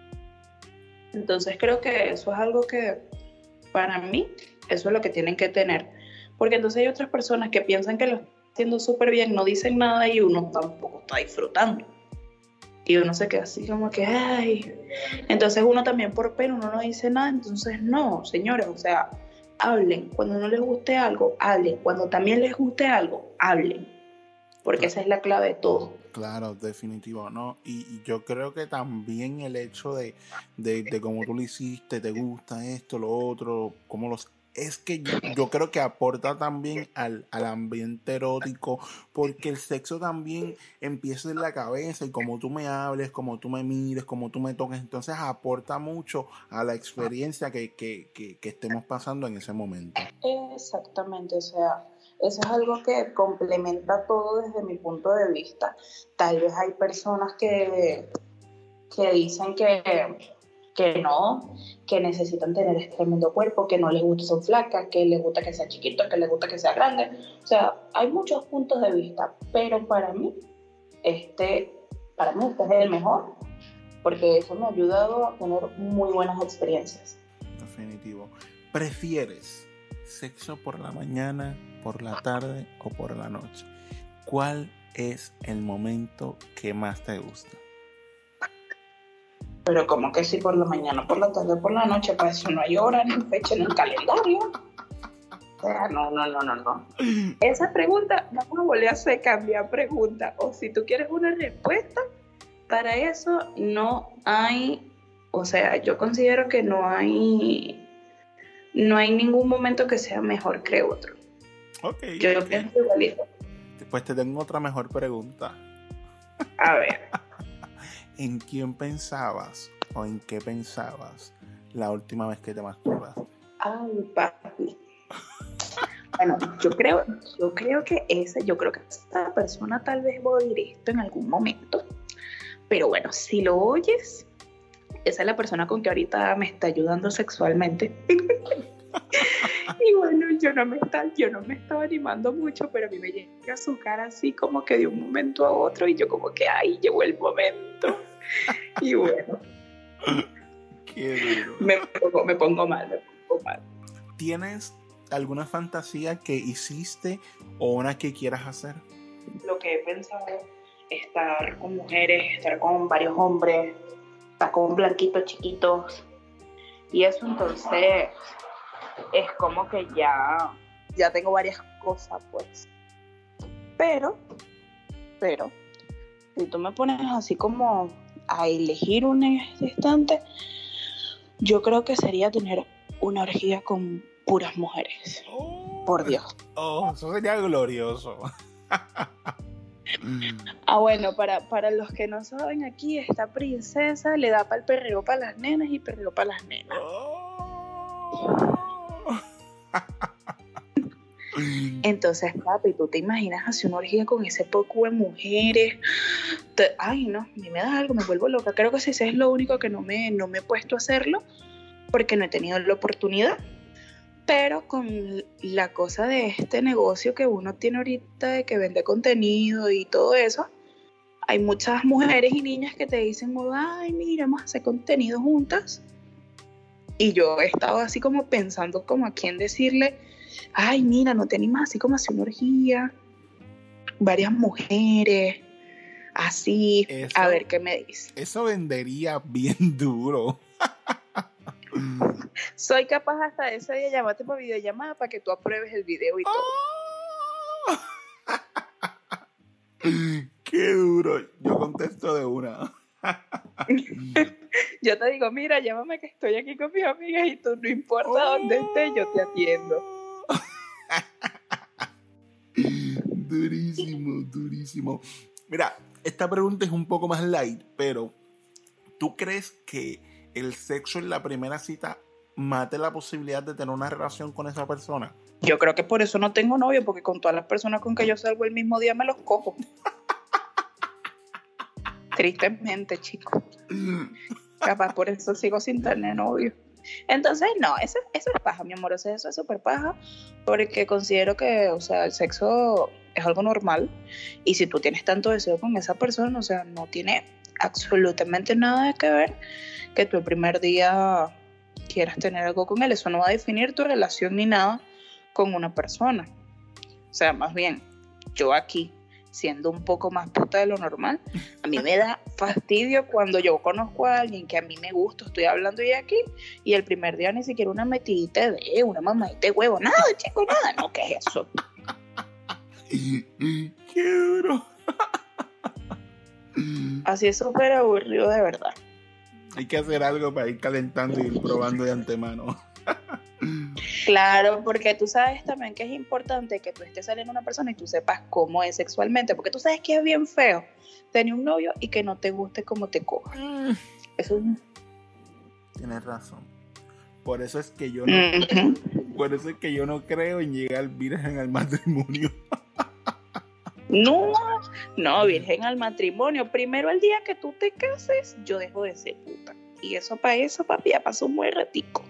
Entonces creo que eso es algo que, para mí, eso es lo que tienen que tener. Porque entonces hay otras personas que piensan que lo están haciendo súper bien, no dicen nada y uno tampoco está disfrutando. Y uno se queda así como que, ay. Entonces uno también por pena, uno no dice nada. Entonces no, señores, o sea, hablen. Cuando no les guste algo, hablen. Cuando también les guste algo, hablen. Porque claro, esa es la clave de todo. Claro, definitivo, ¿no? Y, y yo creo que también el hecho de, de, de cómo tú lo hiciste, te gusta esto, lo otro, cómo los... Es que yo, yo creo que aporta también al, al ambiente erótico, porque el sexo también empieza en la cabeza y como tú me hables, como tú me mires, como tú me toques, entonces aporta mucho a la experiencia que, que, que, que estemos pasando en ese momento. Exactamente, o sea, eso es algo que complementa todo desde mi punto de vista. Tal vez hay personas que, que dicen que... que no, que necesitan tener este tremendo cuerpo, que no les gusta son flacas, que les gusta que sea chiquito, que les gusta que sea grande. O sea, hay muchos puntos de vista, pero para mí, este, para mí este es el mejor, porque eso me ha ayudado a tener muy buenas experiencias. Definitivo. ¿Prefieres sexo por la mañana, por la tarde o por la noche? ¿Cuál es el momento que más te gusta? Pero como que si por la mañana, por la tarde, por la noche, para eso no hay hora, ni fecha, ni calendario. O sea, no, no, no, no, no. Esa pregunta, vamos a volver a hacer cambiar pregunta. O si tú quieres una respuesta, para eso no hay, o sea, yo considero que no hay, no hay ningún momento que sea mejor que otro. Ok. Yo okay. lo pienso igualito. Pues te tengo otra mejor pregunta. A ver. ¿En quién pensabas o en qué pensabas la última vez que te masturbaste? Ay, papi. Bueno, yo creo, yo creo que esa, yo creo que esa persona tal vez va a oír esto en algún momento. Pero bueno, si lo oyes, esa es la persona con que ahorita me está ayudando sexualmente. Y bueno, yo no me está, yo no me estaba animando mucho, pero a mí me llega su cara así como que de un momento a otro y yo como que ay, llegó el momento. Y bueno, qué duro. Me pongo, me pongo mal, me pongo mal. ¿Tienes alguna fantasía que hiciste o una que quieras hacer? Lo que he pensado es estar con mujeres, estar con varios hombres, estar con blanquitos chiquitos y eso, entonces es como que ya, ya tengo varias cosas, pues. Pero, pero, si tú me pones así como a elegir un instante, yo creo que sería tener una orgía con puras mujeres. Oh, por Dios. Oh, eso sería glorioso. Ah, bueno, para, para los que no saben, aquí esta princesa le da para el perreo para las nenas y perreo para las nenas. Oh. Entonces, papi, ¿tú te imaginas hacer una orgía con ese poco de mujeres? Te, ay, no, a mí me da algo, me vuelvo loca. Creo que si ese es lo único que no me, no me he puesto a hacerlo, porque no he tenido la oportunidad. Pero con la cosa de este negocio que uno tiene ahorita, de que vende contenido y todo eso, hay muchas mujeres y niñas que te dicen, ay, mira, vamos a hacer contenido juntas. Y yo he estado así como pensando como a quién decirle, ay, mira, no te animas así como a hacer una orgía, varias mujeres, así, eso, a ver qué me dice. Eso vendería bien duro. Soy capaz hasta de ese día llamarte por videollamada para que tú apruebes el video y todo. Oh. Qué duro. Yo contesto de una. Yo te digo, mira, llámame que estoy aquí con mis amigas y tú no importa oh. dónde estés, yo te atiendo. Durísimo, durísimo. Mira, esta pregunta es un poco más light, pero ¿tú crees que el sexo en la primera cita mate la posibilidad de tener una relación con esa persona? Yo creo que por eso no tengo novio, porque con todas las personas con que yo salgo el mismo día me los cojo. Tristemente, chico. Capaz por eso sigo sin tener novio. Entonces, no, eso, eso es paja, mi amor. O sea, eso es súper paja, porque considero que, o sea, el sexo es algo normal. Y si tú tienes tanto deseo con esa persona, o sea, no tiene absolutamente nada que ver que tú el primer día quieras tener algo con él. Eso no va a definir tu relación ni nada con una persona. O sea, más bien, yo aquí, siendo un poco más puta de lo normal, a mí me da fastidio cuando yo conozco a alguien que a mí me gusta, estoy hablando ya aquí, y el primer día ni siquiera una metidita de una mamadita de huevo, nada, chico, nada, no, ¿qué es eso? ¡Qué duro! Así es súper aburrido, de verdad. Hay que hacer algo para ir calentando y ir probando de antemano. Claro, porque tú sabes también que es importante que tú estés saliendo con una persona y tú sepas cómo es sexualmente, porque tú sabes que es bien feo tener un novio y que no te guste cómo te coja. Mm. Eso es... Tienes razón. Por eso es que yo no, mm-hmm. por eso es que yo no creo en llegar virgen al matrimonio. No, no, virgen al matrimonio. Primero el día que tú te cases, yo dejo de ser puta. Y eso para eso, papi, ya pasó un buen ratico.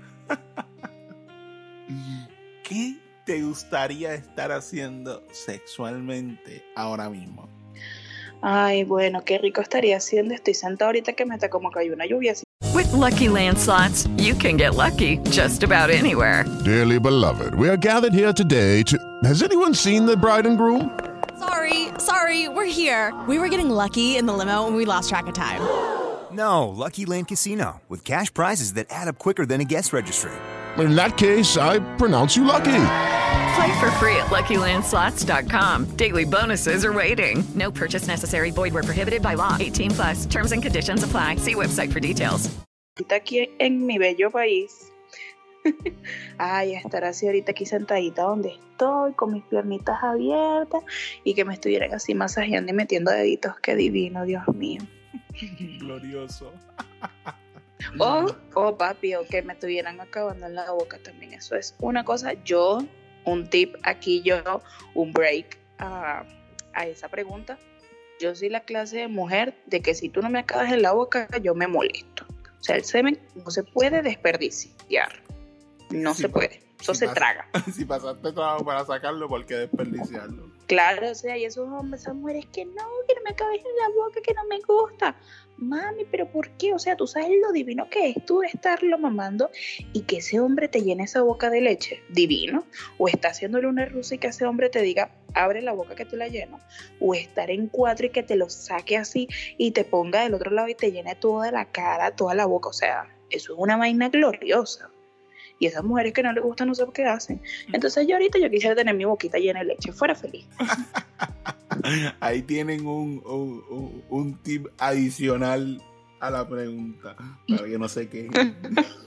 ¿Qué te gustaría estar haciendo sexualmente ahora mismo? Ay, bueno, qué rico estaría haciendo. Estoy sentada ahorita que me está como cayó una lluvia así. With Lucky Land Slots, you can get lucky just about anywhere. Dearly beloved, we are gathered here today to... Has anyone seen the bride and groom? Sorry, sorry, we're here. We were getting lucky in the limo and we lost track of time. No, Lucky Land Casino, with cash prizes that add up quicker than a guest registry. In that case, I pronounce you lucky. Play for free at Lucky Land Slots dot com. Daily bonuses are waiting. No purchase necessary. Void where prohibited by law. eighteen plus. Terms and conditions apply. See website for details. Aquí en mi bello país. Ay, estar así ahorita aquí sentadita donde estoy, con mis piernitas abiertas y que me estuvieran así masajeando y metiendo deditos. Qué divino, Dios mío. Glorioso. O, oh, papi, o que me estuvieran acabando en la boca también. Eso es una cosa. Yo, un tip aquí, yo, un break a, a esa pregunta. Yo soy la clase de mujer de que si tú no me acabas en la boca, yo me molesto. O sea, el semen no se puede desperdiciar. No si, se puede. Eso si se pas- traga. Si pasaste trabajo para sacarlo, ¿por qué desperdiciarlo? Claro, o sea, y esos hombres, esas mujeres que no, que no me acabes en la boca, que no me gusta. Mami, ¿pero por qué? O sea, tú sabes lo divino que es tú estarlo mamando y que ese hombre te llene esa boca de leche. Divino. O está haciéndole una rusa y que ese hombre te diga, abre la boca que te la lleno. O estar en cuatro y que te lo saque así y te ponga del otro lado y te llene toda la cara, toda la boca. O sea, eso es una vaina gloriosa. Y esas mujeres que no les gusta no sé qué hacen. Entonces yo ahorita yo quisiera tener mi boquita llena de leche. Fuera feliz. Ahí tienen un, un, un, un tip adicional a la pregunta. Para que no se quejen.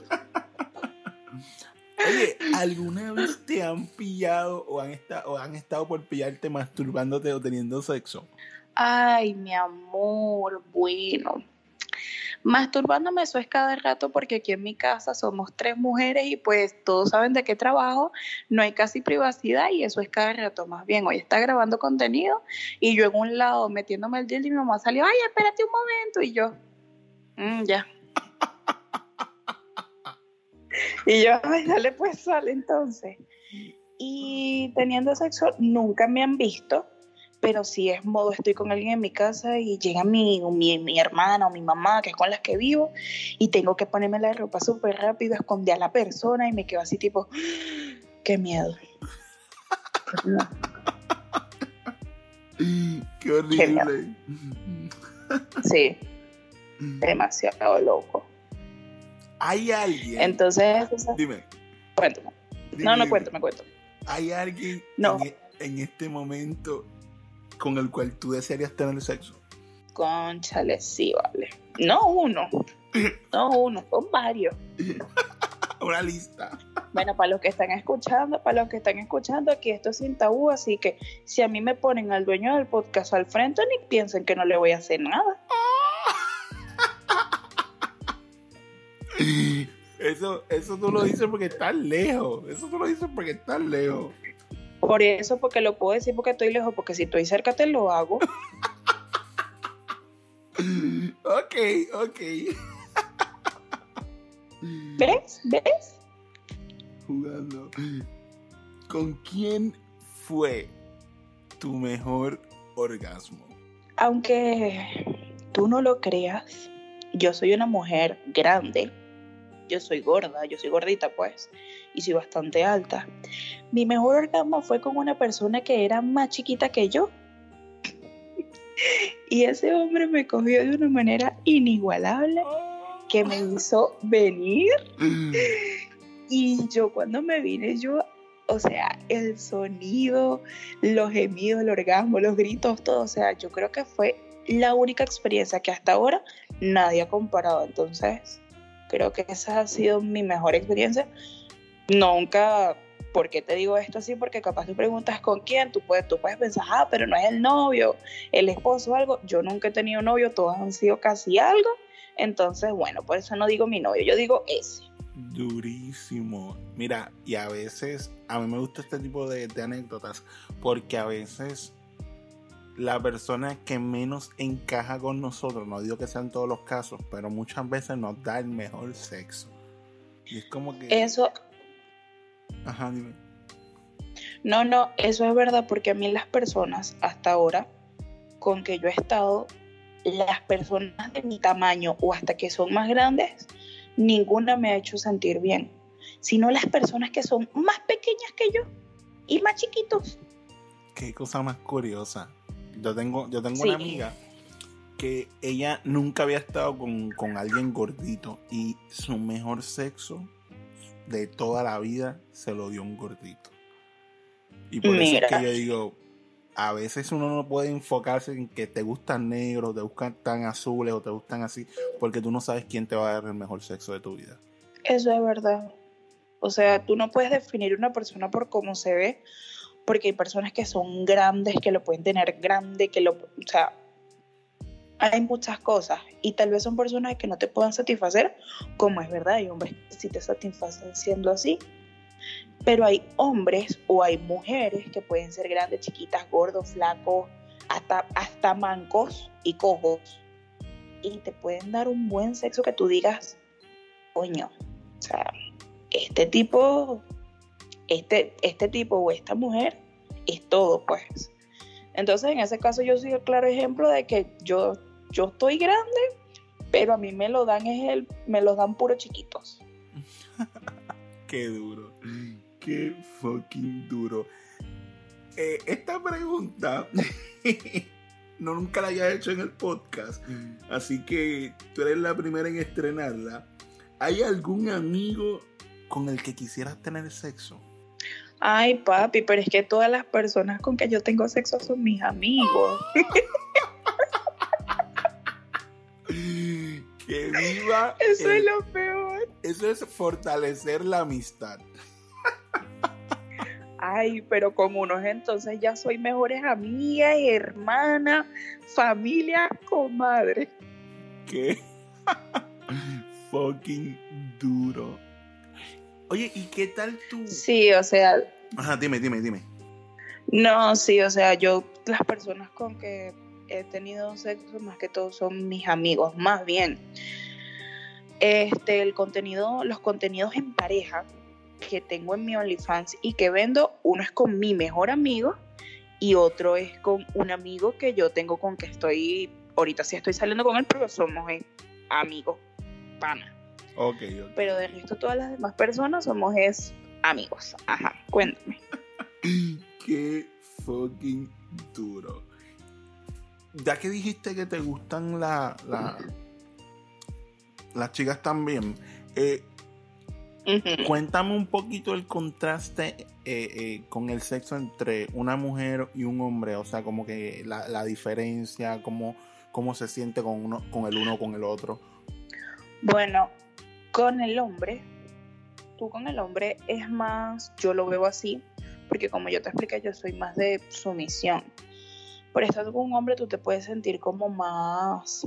Oye, ¿alguna vez te han pillado o han, esta, o han estado por pillarte masturbándote o teniendo sexo? Ay, mi amor, bueno... Masturbándome eso es cada rato porque aquí en mi casa somos tres mujeres y pues todos saben de qué trabajo, no hay casi privacidad y eso es cada rato. Más bien, hoy está grabando contenido y yo en un lado metiéndome el dedo y mi mamá salió, ay, espérate un momento y yo, mm, ya. Y yo, ay, dale pues sal entonces. Y teniendo sexo, nunca me han visto, pero si es modo, estoy con alguien en mi casa y llega mi, mi, mi hermana o mi mamá, que es con las que vivo, y tengo que ponerme la ropa súper rápido, esconder a la persona y me quedo así tipo, qué miedo. No. Qué horrible. Sí, demasiado loco. ¿Hay alguien? Entonces, o sea, dime. Cuéntame. Dime, no, no dime. cuéntame, cuéntame. ¿Hay alguien no. en, en este momento con el cual tú desearías tener sexo? Cónchale, sí, vale. No uno. No uno, son varios. Una lista. Bueno, para los que están escuchando, para los que están escuchando, aquí esto es sin tabú, así que si a mí me ponen al dueño del podcast al frente, ni piensen que no le voy a hacer nada. Eso, eso tú lo dices porque estás lejos. Eso tú lo dices porque estás lejos. Por eso, porque lo puedo decir porque estoy lejos, porque si estoy cerca te lo hago. Ok, ok. ¿Ves? ¿Ves? Jugando. ¿Con quién fue tu mejor orgasmo? Aunque tú no lo creas, yo soy una mujer grande. Yo soy gorda, yo soy gordita pues, y soy bastante alta. Mi mejor orgasmo fue con una persona que era más chiquita que yo. Y ese hombre me cogió de una manera inigualable que me hizo venir. Y yo cuando me vine, yo, o sea, el sonido, los gemidos, el orgasmo, los gritos, todo, o sea, yo creo que fue la única experiencia que hasta ahora nadie ha comparado. Entonces, creo que esa ha sido mi mejor experiencia. Nunca, ¿por qué te digo esto así? Porque capaz tú preguntas con quién, tú puedes, tú puedes pensar, ah, pero no es el novio, el esposo o algo. Yo nunca he tenido novio, todos han sido casi algo. Entonces, bueno, por eso no digo mi novio, yo digo ese. Durísimo. Mira, y a veces, a mí me gusta este tipo de, de anécdotas, porque a veces la persona que menos encaja con nosotros, no digo que sean todos los casos, pero muchas veces nos da el mejor sexo. Y es como que... Eso... Ajá, dime. No, no, eso es verdad, porque a mí las personas, hasta ahora, con que yo he estado, las personas de mi tamaño o hasta que son más grandes, ninguna me ha hecho sentir bien, sino las personas que son más pequeñas que yo y más chiquitos. Qué cosa más curiosa. Yo tengo, yo tengo Sí. una amiga que ella nunca había estado con, con alguien gordito y su mejor sexo de toda la vida se lo dio un gordito. Y por Mira. eso es que yo digo, a veces uno no puede enfocarse en que te gustan negros, te gustan tan azules o te gustan así, porque tú no sabes quién te va a dar el mejor sexo de tu vida. Eso es verdad. O sea, tú no puedes definir una persona por cómo se ve, porque hay personas que son grandes, que lo pueden tener grande, que lo... O sea, hay muchas cosas. Y tal vez son personas que no te puedan satisfacer, como es verdad, hay hombres que sí te satisfacen siendo así. Pero hay hombres o hay mujeres que pueden ser grandes, chiquitas, gordos, flacos, hasta, hasta mancos y cojos. Y te pueden dar un buen sexo que tú digas, coño, o sea, este tipo, este, este tipo o esta mujer es todo, pues. Entonces, en ese caso, yo soy el claro ejemplo de que yo, yo estoy grande, pero a mí me lo dan es el, me los dan puros chiquitos. Qué duro. Qué fucking duro. Eh, esta pregunta no nunca la había hecho en el podcast, así que tú eres la primera en estrenarla. ¿Hay algún amigo con el que quisieras tener sexo? Ay, papi, pero es que todas las personas con que yo tengo sexo son mis amigos. ¡Que viva! Eso el... es lo peor. Eso es fortalecer la amistad. Ay, pero con unos entonces ya soy mejores amigas, hermanas, familia, comadre. ¡Qué fucking duro! Oye, ¿y qué tal tú? Sí, o sea... Ajá, dime, dime, dime. No, sí, o sea, yo, las personas con que he tenido sexo más que todo son mis amigos, más bien. Este, el contenido, los contenidos en pareja que tengo en mi OnlyFans y que vendo, uno es con mi mejor amigo y otro es con un amigo que yo tengo con que estoy, ahorita sí estoy saliendo con él, pero somos eh, amigos, pana. Okay, ok. Pero de resto todas las demás personas somos es amigos. Ajá, cuéntame. Qué fucking duro. Ya que dijiste que te gustan la, la, las chicas también, eh, uh-huh. Cuéntame un poquito el contraste eh, eh, con el sexo entre una mujer y un hombre, o sea, como que la, la diferencia, cómo, cómo se siente con uno, con el uno o con el otro. Bueno, con el hombre, tú con el hombre es más, yo lo veo así, porque como yo te expliqué, yo soy más de sumisión. Por estar con un hombre tú te puedes sentir como más,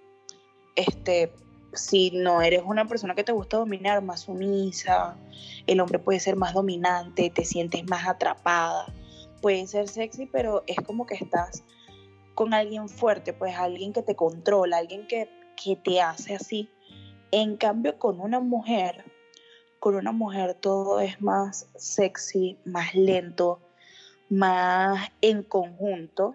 este, si no eres una persona que te gusta dominar, más sumisa, el hombre puede ser más dominante, te sientes más atrapada, puede ser sexy, pero es como que estás con alguien fuerte, pues alguien que te controla, alguien que, que te hace así. En cambio, con una mujer, con una mujer todo es más sexy, más lento, más en conjunto.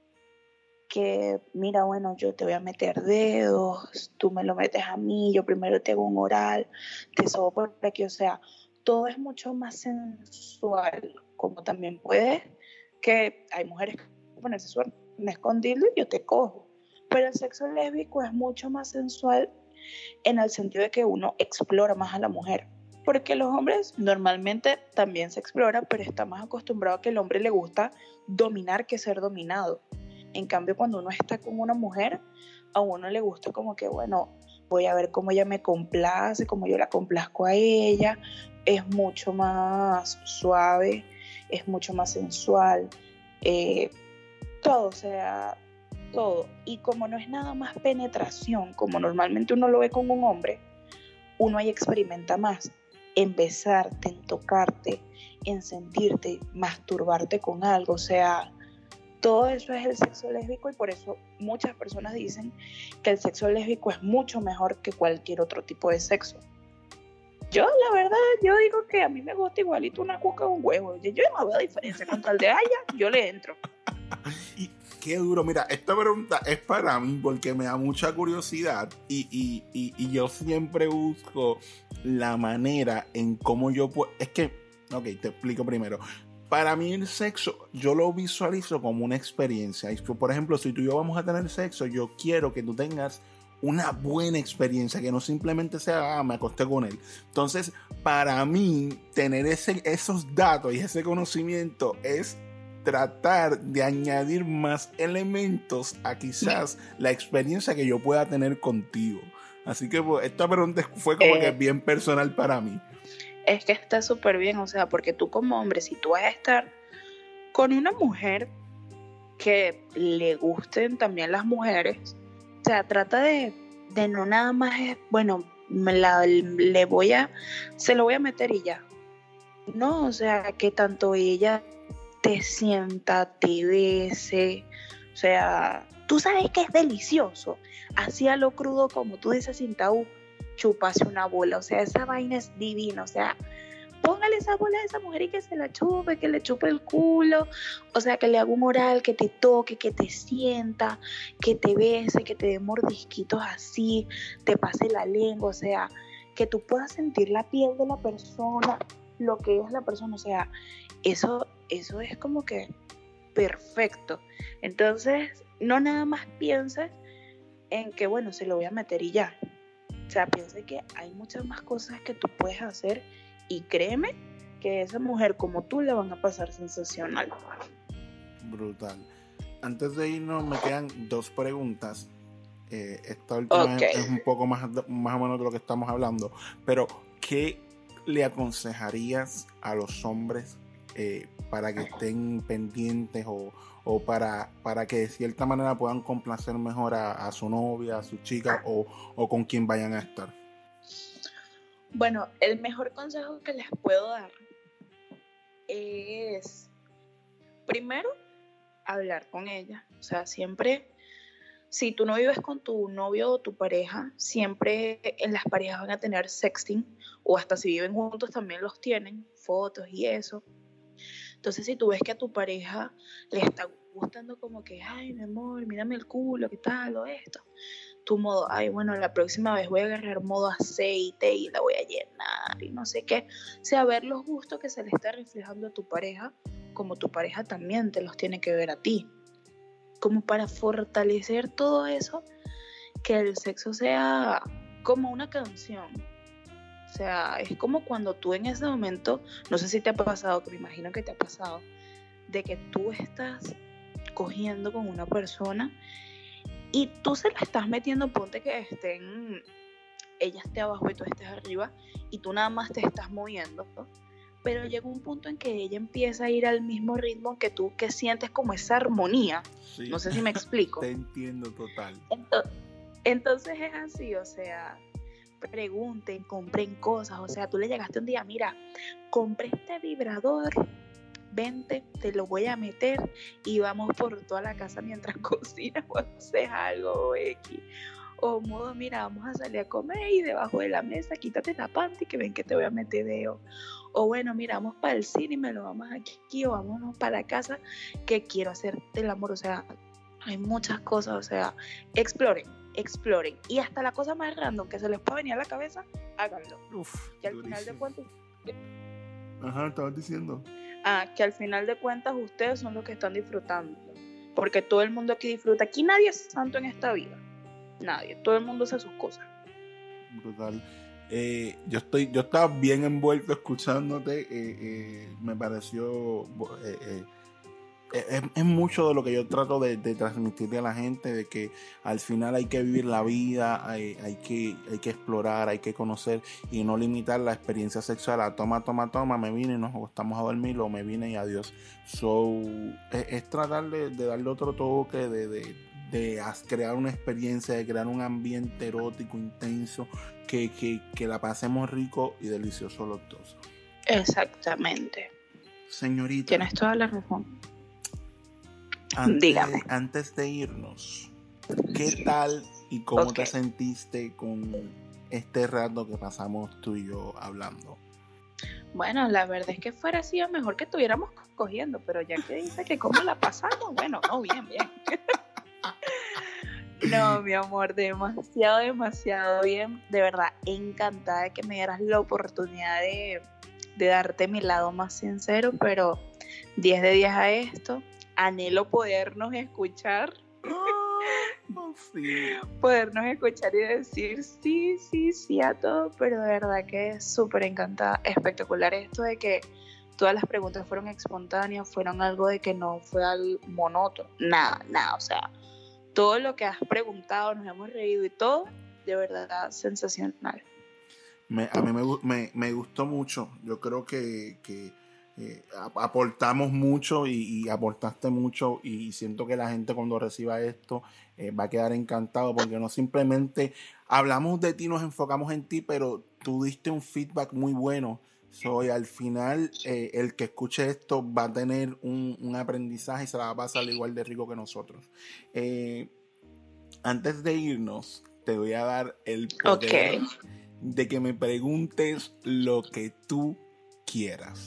Que mira, bueno, yo te voy a meter dedos, tú me lo metes a mí, yo primero te hago un oral, te sobo por aquí, o sea, todo es mucho más sensual, como también puede que hay mujeres que ponerse su un escondido y yo te cojo, pero el sexo lésbico es mucho más sensual en el sentido de que uno explora más a la mujer, porque los hombres normalmente también se exploran, pero está más acostumbrado a que el hombre le gusta dominar que ser dominado. En cambio, cuando uno está con una mujer, a uno le gusta como que, bueno, voy a ver cómo ella me complace, cómo yo la complazco a ella. Es mucho más suave, es mucho más sensual, eh, todo, o sea, todo. Y como no es nada más penetración, como normalmente uno lo ve con un hombre, uno ahí experimenta más en besarte, en tocarte, en sentirte, masturbarte con algo, o sea... Todo eso es el sexo lésbico y por eso muchas personas dicen que el sexo lésbico es mucho mejor que cualquier otro tipo de sexo. Yo, la verdad, yo digo que a mí me gusta igualito una cuca o un huevo. Yo no veo diferencia. Con tal de haya, yo le entro. Y qué duro. Mira, esta pregunta es para mí porque me da mucha curiosidad y, y, y, y yo siempre busco la manera en cómo yo puedo... Es que, ok, te explico primero. Para mí el sexo, yo lo visualizo como una experiencia. Por ejemplo, si tú y yo vamos a tener sexo, yo quiero que tú tengas una buena experiencia, que no simplemente sea, ah, me acosté con él. Entonces, para mí, tener ese, esos datos y ese conocimiento es tratar de añadir más elementos a quizás la experiencia que yo pueda tener contigo. Así que pues, esta pregunta fue como eh. que bien personal para mí. Es que está súper bien, o sea, porque tú como hombre, si tú vas a estar con una mujer que le gusten también las mujeres, o sea, trata de, de no nada más, es, bueno, me la, le voy a, se lo voy a meter y ya. No, o sea, que tanto ella te sienta, te bese, o sea, tú sabes que es delicioso, así a lo crudo como tú dices sin tabú. Chupase una bola, o sea, esa vaina es divina, o sea, póngale esa bola a esa mujer y que se la chupe, que le chupe el culo, o sea, que le haga un oral, que te toque, que te sienta, que te bese, que te dé mordisquitos así, te pase la lengua, o sea, que tú puedas sentir la piel de la persona, lo que es la persona, o sea, eso, eso es como que perfecto. Entonces, no nada más pienses en que, bueno, se lo voy a meter y ya. O sea, piensa que hay muchas más cosas que tú puedes hacer y créeme que esa mujer como tú le van a pasar sensacional. Brutal. Antes de irnos me quedan dos preguntas. Eh, esta última okay. es, es un poco más, más o menos de lo que estamos hablando. Pero, ¿qué le aconsejarías a los hombres eh, para que estén pendientes o, o para, para que de cierta manera puedan complacer mejor a, a su novia, a su chica o, o con quien vayan a estar? Bueno, el mejor consejo que les puedo dar es primero hablar con ella, o sea, siempre si tú no vives con tu novio o tu pareja, siempre en las parejas van a tener sexting, o hasta si viven juntos también los tienen, fotos y eso. Entonces, si tú ves que a tu pareja le está gustando como que, ay, mi amor, mírame el culo, ¿qué tal? O esto. Tu modo, ay, bueno, la próxima vez voy a agarrar modo aceite y la voy a llenar y no sé qué. O sea, ver los gustos que se le está reflejando a tu pareja, como tu pareja también te los tiene que ver a ti. Como para fortalecer todo eso, que el sexo sea como una canción. O sea, es como cuando tú en ese momento, no sé si te ha pasado, que me imagino que te ha pasado, de que tú estás cogiendo con una persona y tú se la estás metiendo, ponte que estén, ella esté abajo y tú estés arriba, y tú nada más te estás moviendo, ¿no? Pero llega un punto en que ella empieza a ir al mismo ritmo que tú, que sientes como esa armonía. Sí. No sé si me explico. Te entiendo total. Entonces, entonces es así, o sea, pregunten, compren cosas. O sea, tú le llegaste un día, mira, compré este vibrador, vente, te lo voy a meter y vamos por toda la casa mientras cocinas o haces algo X. O modo, mira, vamos a salir a comer y debajo de la mesa quítate la panty que ven que te voy a meter dedo. O bueno, mira, vamos para el cine y me lo vamos aquí, o vámonos para la casa que quiero hacerte el amor. O sea, hay muchas cosas, o sea, exploren, exploren. Y hasta la cosa más random que se les pueda venir a la cabeza, háganlo. Uf, que al durísimo. final de cuentas... Ajá, estabas diciendo. Ah, que al final de cuentas ustedes son los que están disfrutando. Porque todo el mundo aquí disfruta. Aquí nadie es santo en esta vida. Nadie. Todo el mundo hace sus cosas. Brutal. Eh, yo estoy, yo estaba bien envuelto escuchándote. Eh, eh, me pareció eh, eh, es, es mucho de lo que yo trato de, de transmitirle a la gente, de que al final hay que vivir la vida, hay, hay, que, hay que explorar, hay que conocer y no limitar la experiencia sexual a toma, toma, toma, me vine y nos acostamos a dormir, o me vine y adiós. So, es, es tratar de, de darle otro toque, de, de, de crear una experiencia, de crear un ambiente erótico, intenso, que, que, que la pasemos rico y delicioso los dos. Exactamente. Señorita. Tienes toda la razón. Antes, Dígame. Antes de irnos, ¿qué tal y cómo okay. te sentiste con este rato que pasamos tú y yo hablando? Bueno, la verdad es que fuera sido mejor que estuviéramos cogiendo, pero ya que dice que cómo la pasamos, bueno, no, bien, bien. No, mi amor, demasiado, demasiado bien. De verdad, encantada de que me dieras la oportunidad de, de darte mi lado más sincero, pero diez de diez a esto. Anhelo podernos escuchar. Oh, sí. Podernos escuchar y decir sí, sí, sí a todo, pero de verdad que súper encantada. Espectacular esto de que todas las preguntas fueron espontáneas, fueron algo de que no fue algo monótono, nada, nada, o sea, todo lo que has preguntado, nos hemos reído y todo, de verdad sensacional. Me, a mí me, me, me gustó mucho. Yo creo que, que eh, aportamos mucho y, y aportaste mucho, y siento que la gente cuando reciba esto eh, va a quedar encantado, porque no simplemente hablamos de ti, nos enfocamos en ti, pero tú diste un feedback muy bueno. So, y al final eh, el que escuche esto va a tener un, un aprendizaje y se la va a pasar igual de rico que nosotros. Eh, antes de irnos, te voy a dar el poder okay. de que me preguntes lo que tú quieras.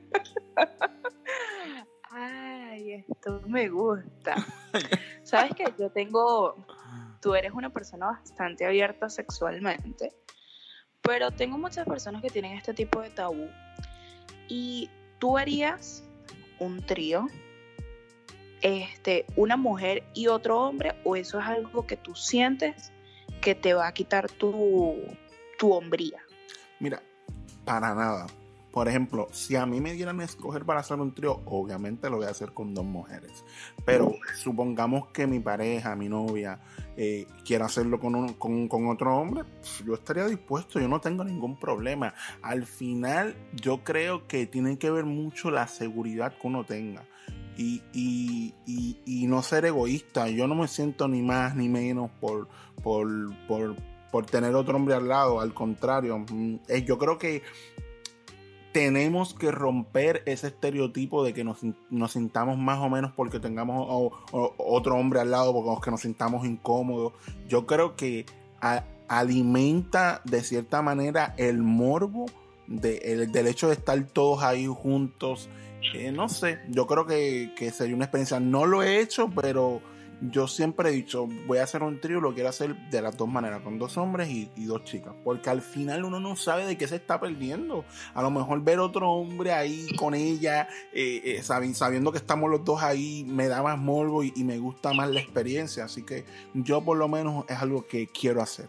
Ay, esto me gusta. Sabes que yo tengo, tú eres una persona bastante abierta sexualmente, pero tengo muchas personas que tienen este tipo de tabú. ¿Y tú harías un trío, este, una mujer y otro hombre, o eso es algo que tú sientes que te va a quitar tu, tu hombría? Mira, para nada. Por ejemplo, si a mí me dieran a escoger para hacer un trío, obviamente lo voy a hacer con dos mujeres. Pero supongamos que mi pareja, mi novia, eh, quiera hacerlo con, un, con, con otro hombre, pues yo estaría dispuesto, yo no tengo ningún problema. Al final, yo creo que tiene que ver mucho la seguridad que uno tenga. Y, y, y, y no ser egoísta. Yo no me siento ni más ni menos por, por, por, por tener otro hombre al lado. Al contrario, yo creo que tenemos que romper ese estereotipo de que nos, nos sintamos más o menos porque tengamos o, o, otro hombre al lado, porque nos sintamos incómodos. Yo creo que a, alimenta de cierta manera el morbo de, el, del hecho de estar todos ahí juntos. Eh, no sé, yo creo que, que sería una experiencia. No lo he hecho, pero yo siempre he dicho, voy a hacer un trío, lo quiero hacer de las dos maneras, con dos hombres y, y dos chicas, porque al final uno no sabe de qué se está perdiendo. A lo mejor ver otro hombre ahí con ella, eh, eh, sabi- sabiendo que estamos los dos ahí, me da más morbo y, y me gusta más la experiencia, así que yo por lo menos es algo que quiero hacer.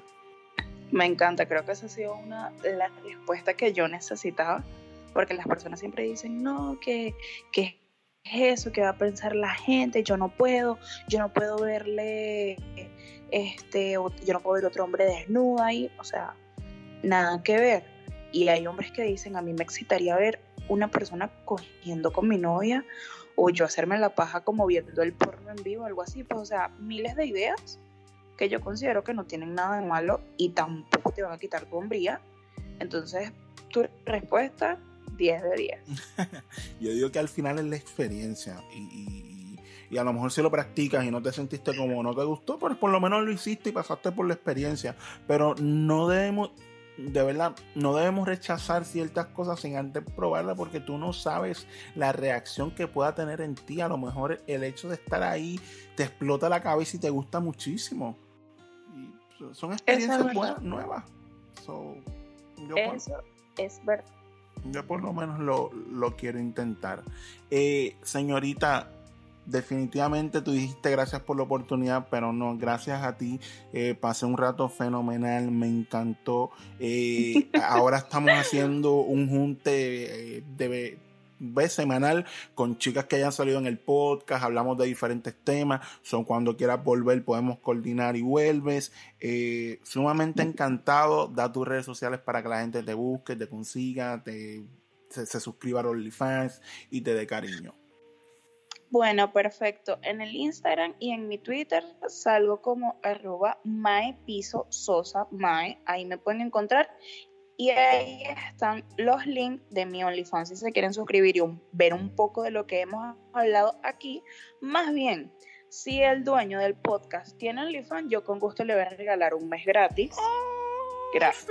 Me encanta, creo que esa ha sido una de las respuestas que yo necesitaba, porque las personas siempre dicen, no, que, que es eso, que va a pensar la gente, yo no puedo, yo no puedo verle, este, yo no puedo ver otro hombre desnudo ahí, o sea, nada que ver. Y hay hombres que dicen, a mí me excitaría ver una persona cogiendo con mi novia, o yo hacerme la paja como viendo el porno en vivo, algo así, pues, o sea, miles de ideas que yo considero que no tienen nada de malo y tampoco te van a quitar tu hombría. Entonces, tu respuesta, diez de diez. Yo digo que al final es la experiencia y, y, y a lo mejor si lo practicas y no te sentiste como no te gustó, pues por lo menos lo hiciste y pasaste por la experiencia. Pero no debemos, de verdad, no debemos rechazar ciertas cosas sin antes probarlas, porque tú no sabes la reacción que pueda tener en ti. A lo mejor el hecho de estar ahí te explota la cabeza y te gusta muchísimo. Y son experiencias buenas, nuevas. So, yo Eso por... es verdad. Yo por lo menos lo, lo quiero intentar. Eh, señorita, definitivamente tú dijiste gracias por la oportunidad, pero no, gracias a ti. Eh, pasé un rato fenomenal, me encantó. Eh, ahora estamos haciendo un junte eh, de vez semanal con chicas que hayan salido en el podcast, hablamos de diferentes temas. Son cuando quieras volver podemos coordinar y vuelves. Eh, sumamente encantado. Da tus redes sociales para que la gente te busque, te consiga, te, se, se suscriba a OnlyFans y te dé cariño. Bueno, perfecto. En el Instagram y en mi Twitter salgo como arroba mae piso sosa mae. Ahí me pueden encontrar. Y ahí están los links de mi OnlyFans si se quieren suscribir y un, ver un poco de lo que hemos hablado aquí. Más bien, si el dueño del podcast tiene OnlyFans, yo con gusto le voy a regalar un mes gratis. Oh, gratis.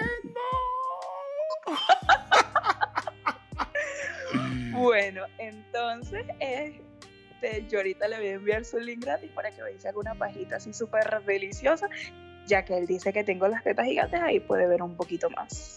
Bueno, entonces, este, yo ahorita le voy a enviar su link gratis para que veáis alguna pajita así súper deliciosa. Ya que él dice que tengo las tetas gigantes, ahí puede ver un poquito más.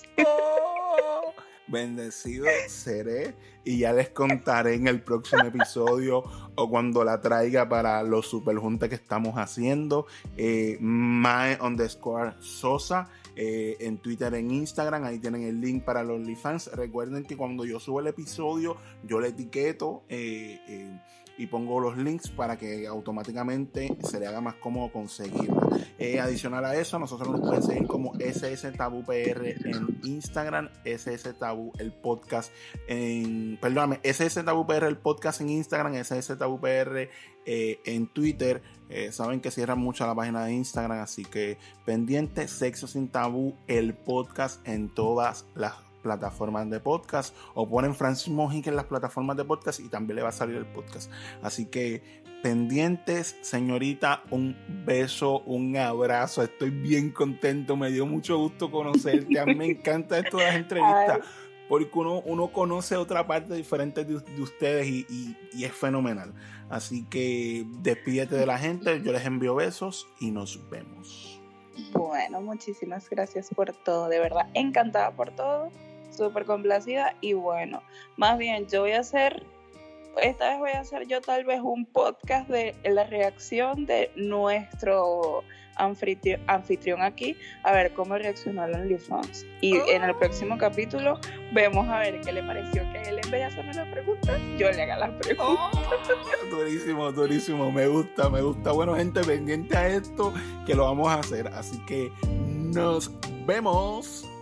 Oh, bendecido seré y ya les contaré en el próximo episodio o cuando la traiga para los superjuntes que estamos haciendo. Eh, mae underscore Sosa eh, en Twitter, en Instagram, ahí tienen el link para los OnlyFans. Recuerden que cuando yo subo el episodio, yo le etiqueto eh, eh, y pongo los links para que automáticamente se le haga más cómodo conseguirlo. Eh, adicional a eso, nosotros nos pueden seguir como S S Tabú P R en Instagram, S S Tabú el podcast en, perdóname, S S Tabú P R el podcast en Instagram, S S Tabú P R eh, en Twitter. Eh, saben que cierran mucho la página de Instagram, así que pendiente, Sexo Sin Tabú el podcast en todas las plataformas de podcast, o ponen Francis Mojica en las plataformas de podcast y también le va a salir el podcast. Así que pendientes, señorita, un beso, un abrazo. Estoy bien contento, me dio mucho gusto conocerte. A mí me encanta esto de las entrevistas porque uno, uno conoce otra parte diferente de, de ustedes y, y, y es fenomenal. Así que despídete de la gente, yo les envío besos y nos vemos. Bueno, muchísimas gracias por todo, de verdad, encantada por todo, súper complacida. Y bueno, más bien yo voy a hacer, esta vez voy a hacer yo tal vez un podcast de la reacción de nuestro anfitrión, anfitrión aquí, a ver cómo reaccionó el OnlyFans. Y oh. en el próximo capítulo vemos a ver qué le pareció, que él en vez de hacerme las preguntas, yo le haga las preguntas. Oh, durísimo, durísimo, me gusta, me gusta. Bueno, gente, pendiente a esto, que lo vamos a hacer. Así que nos vemos.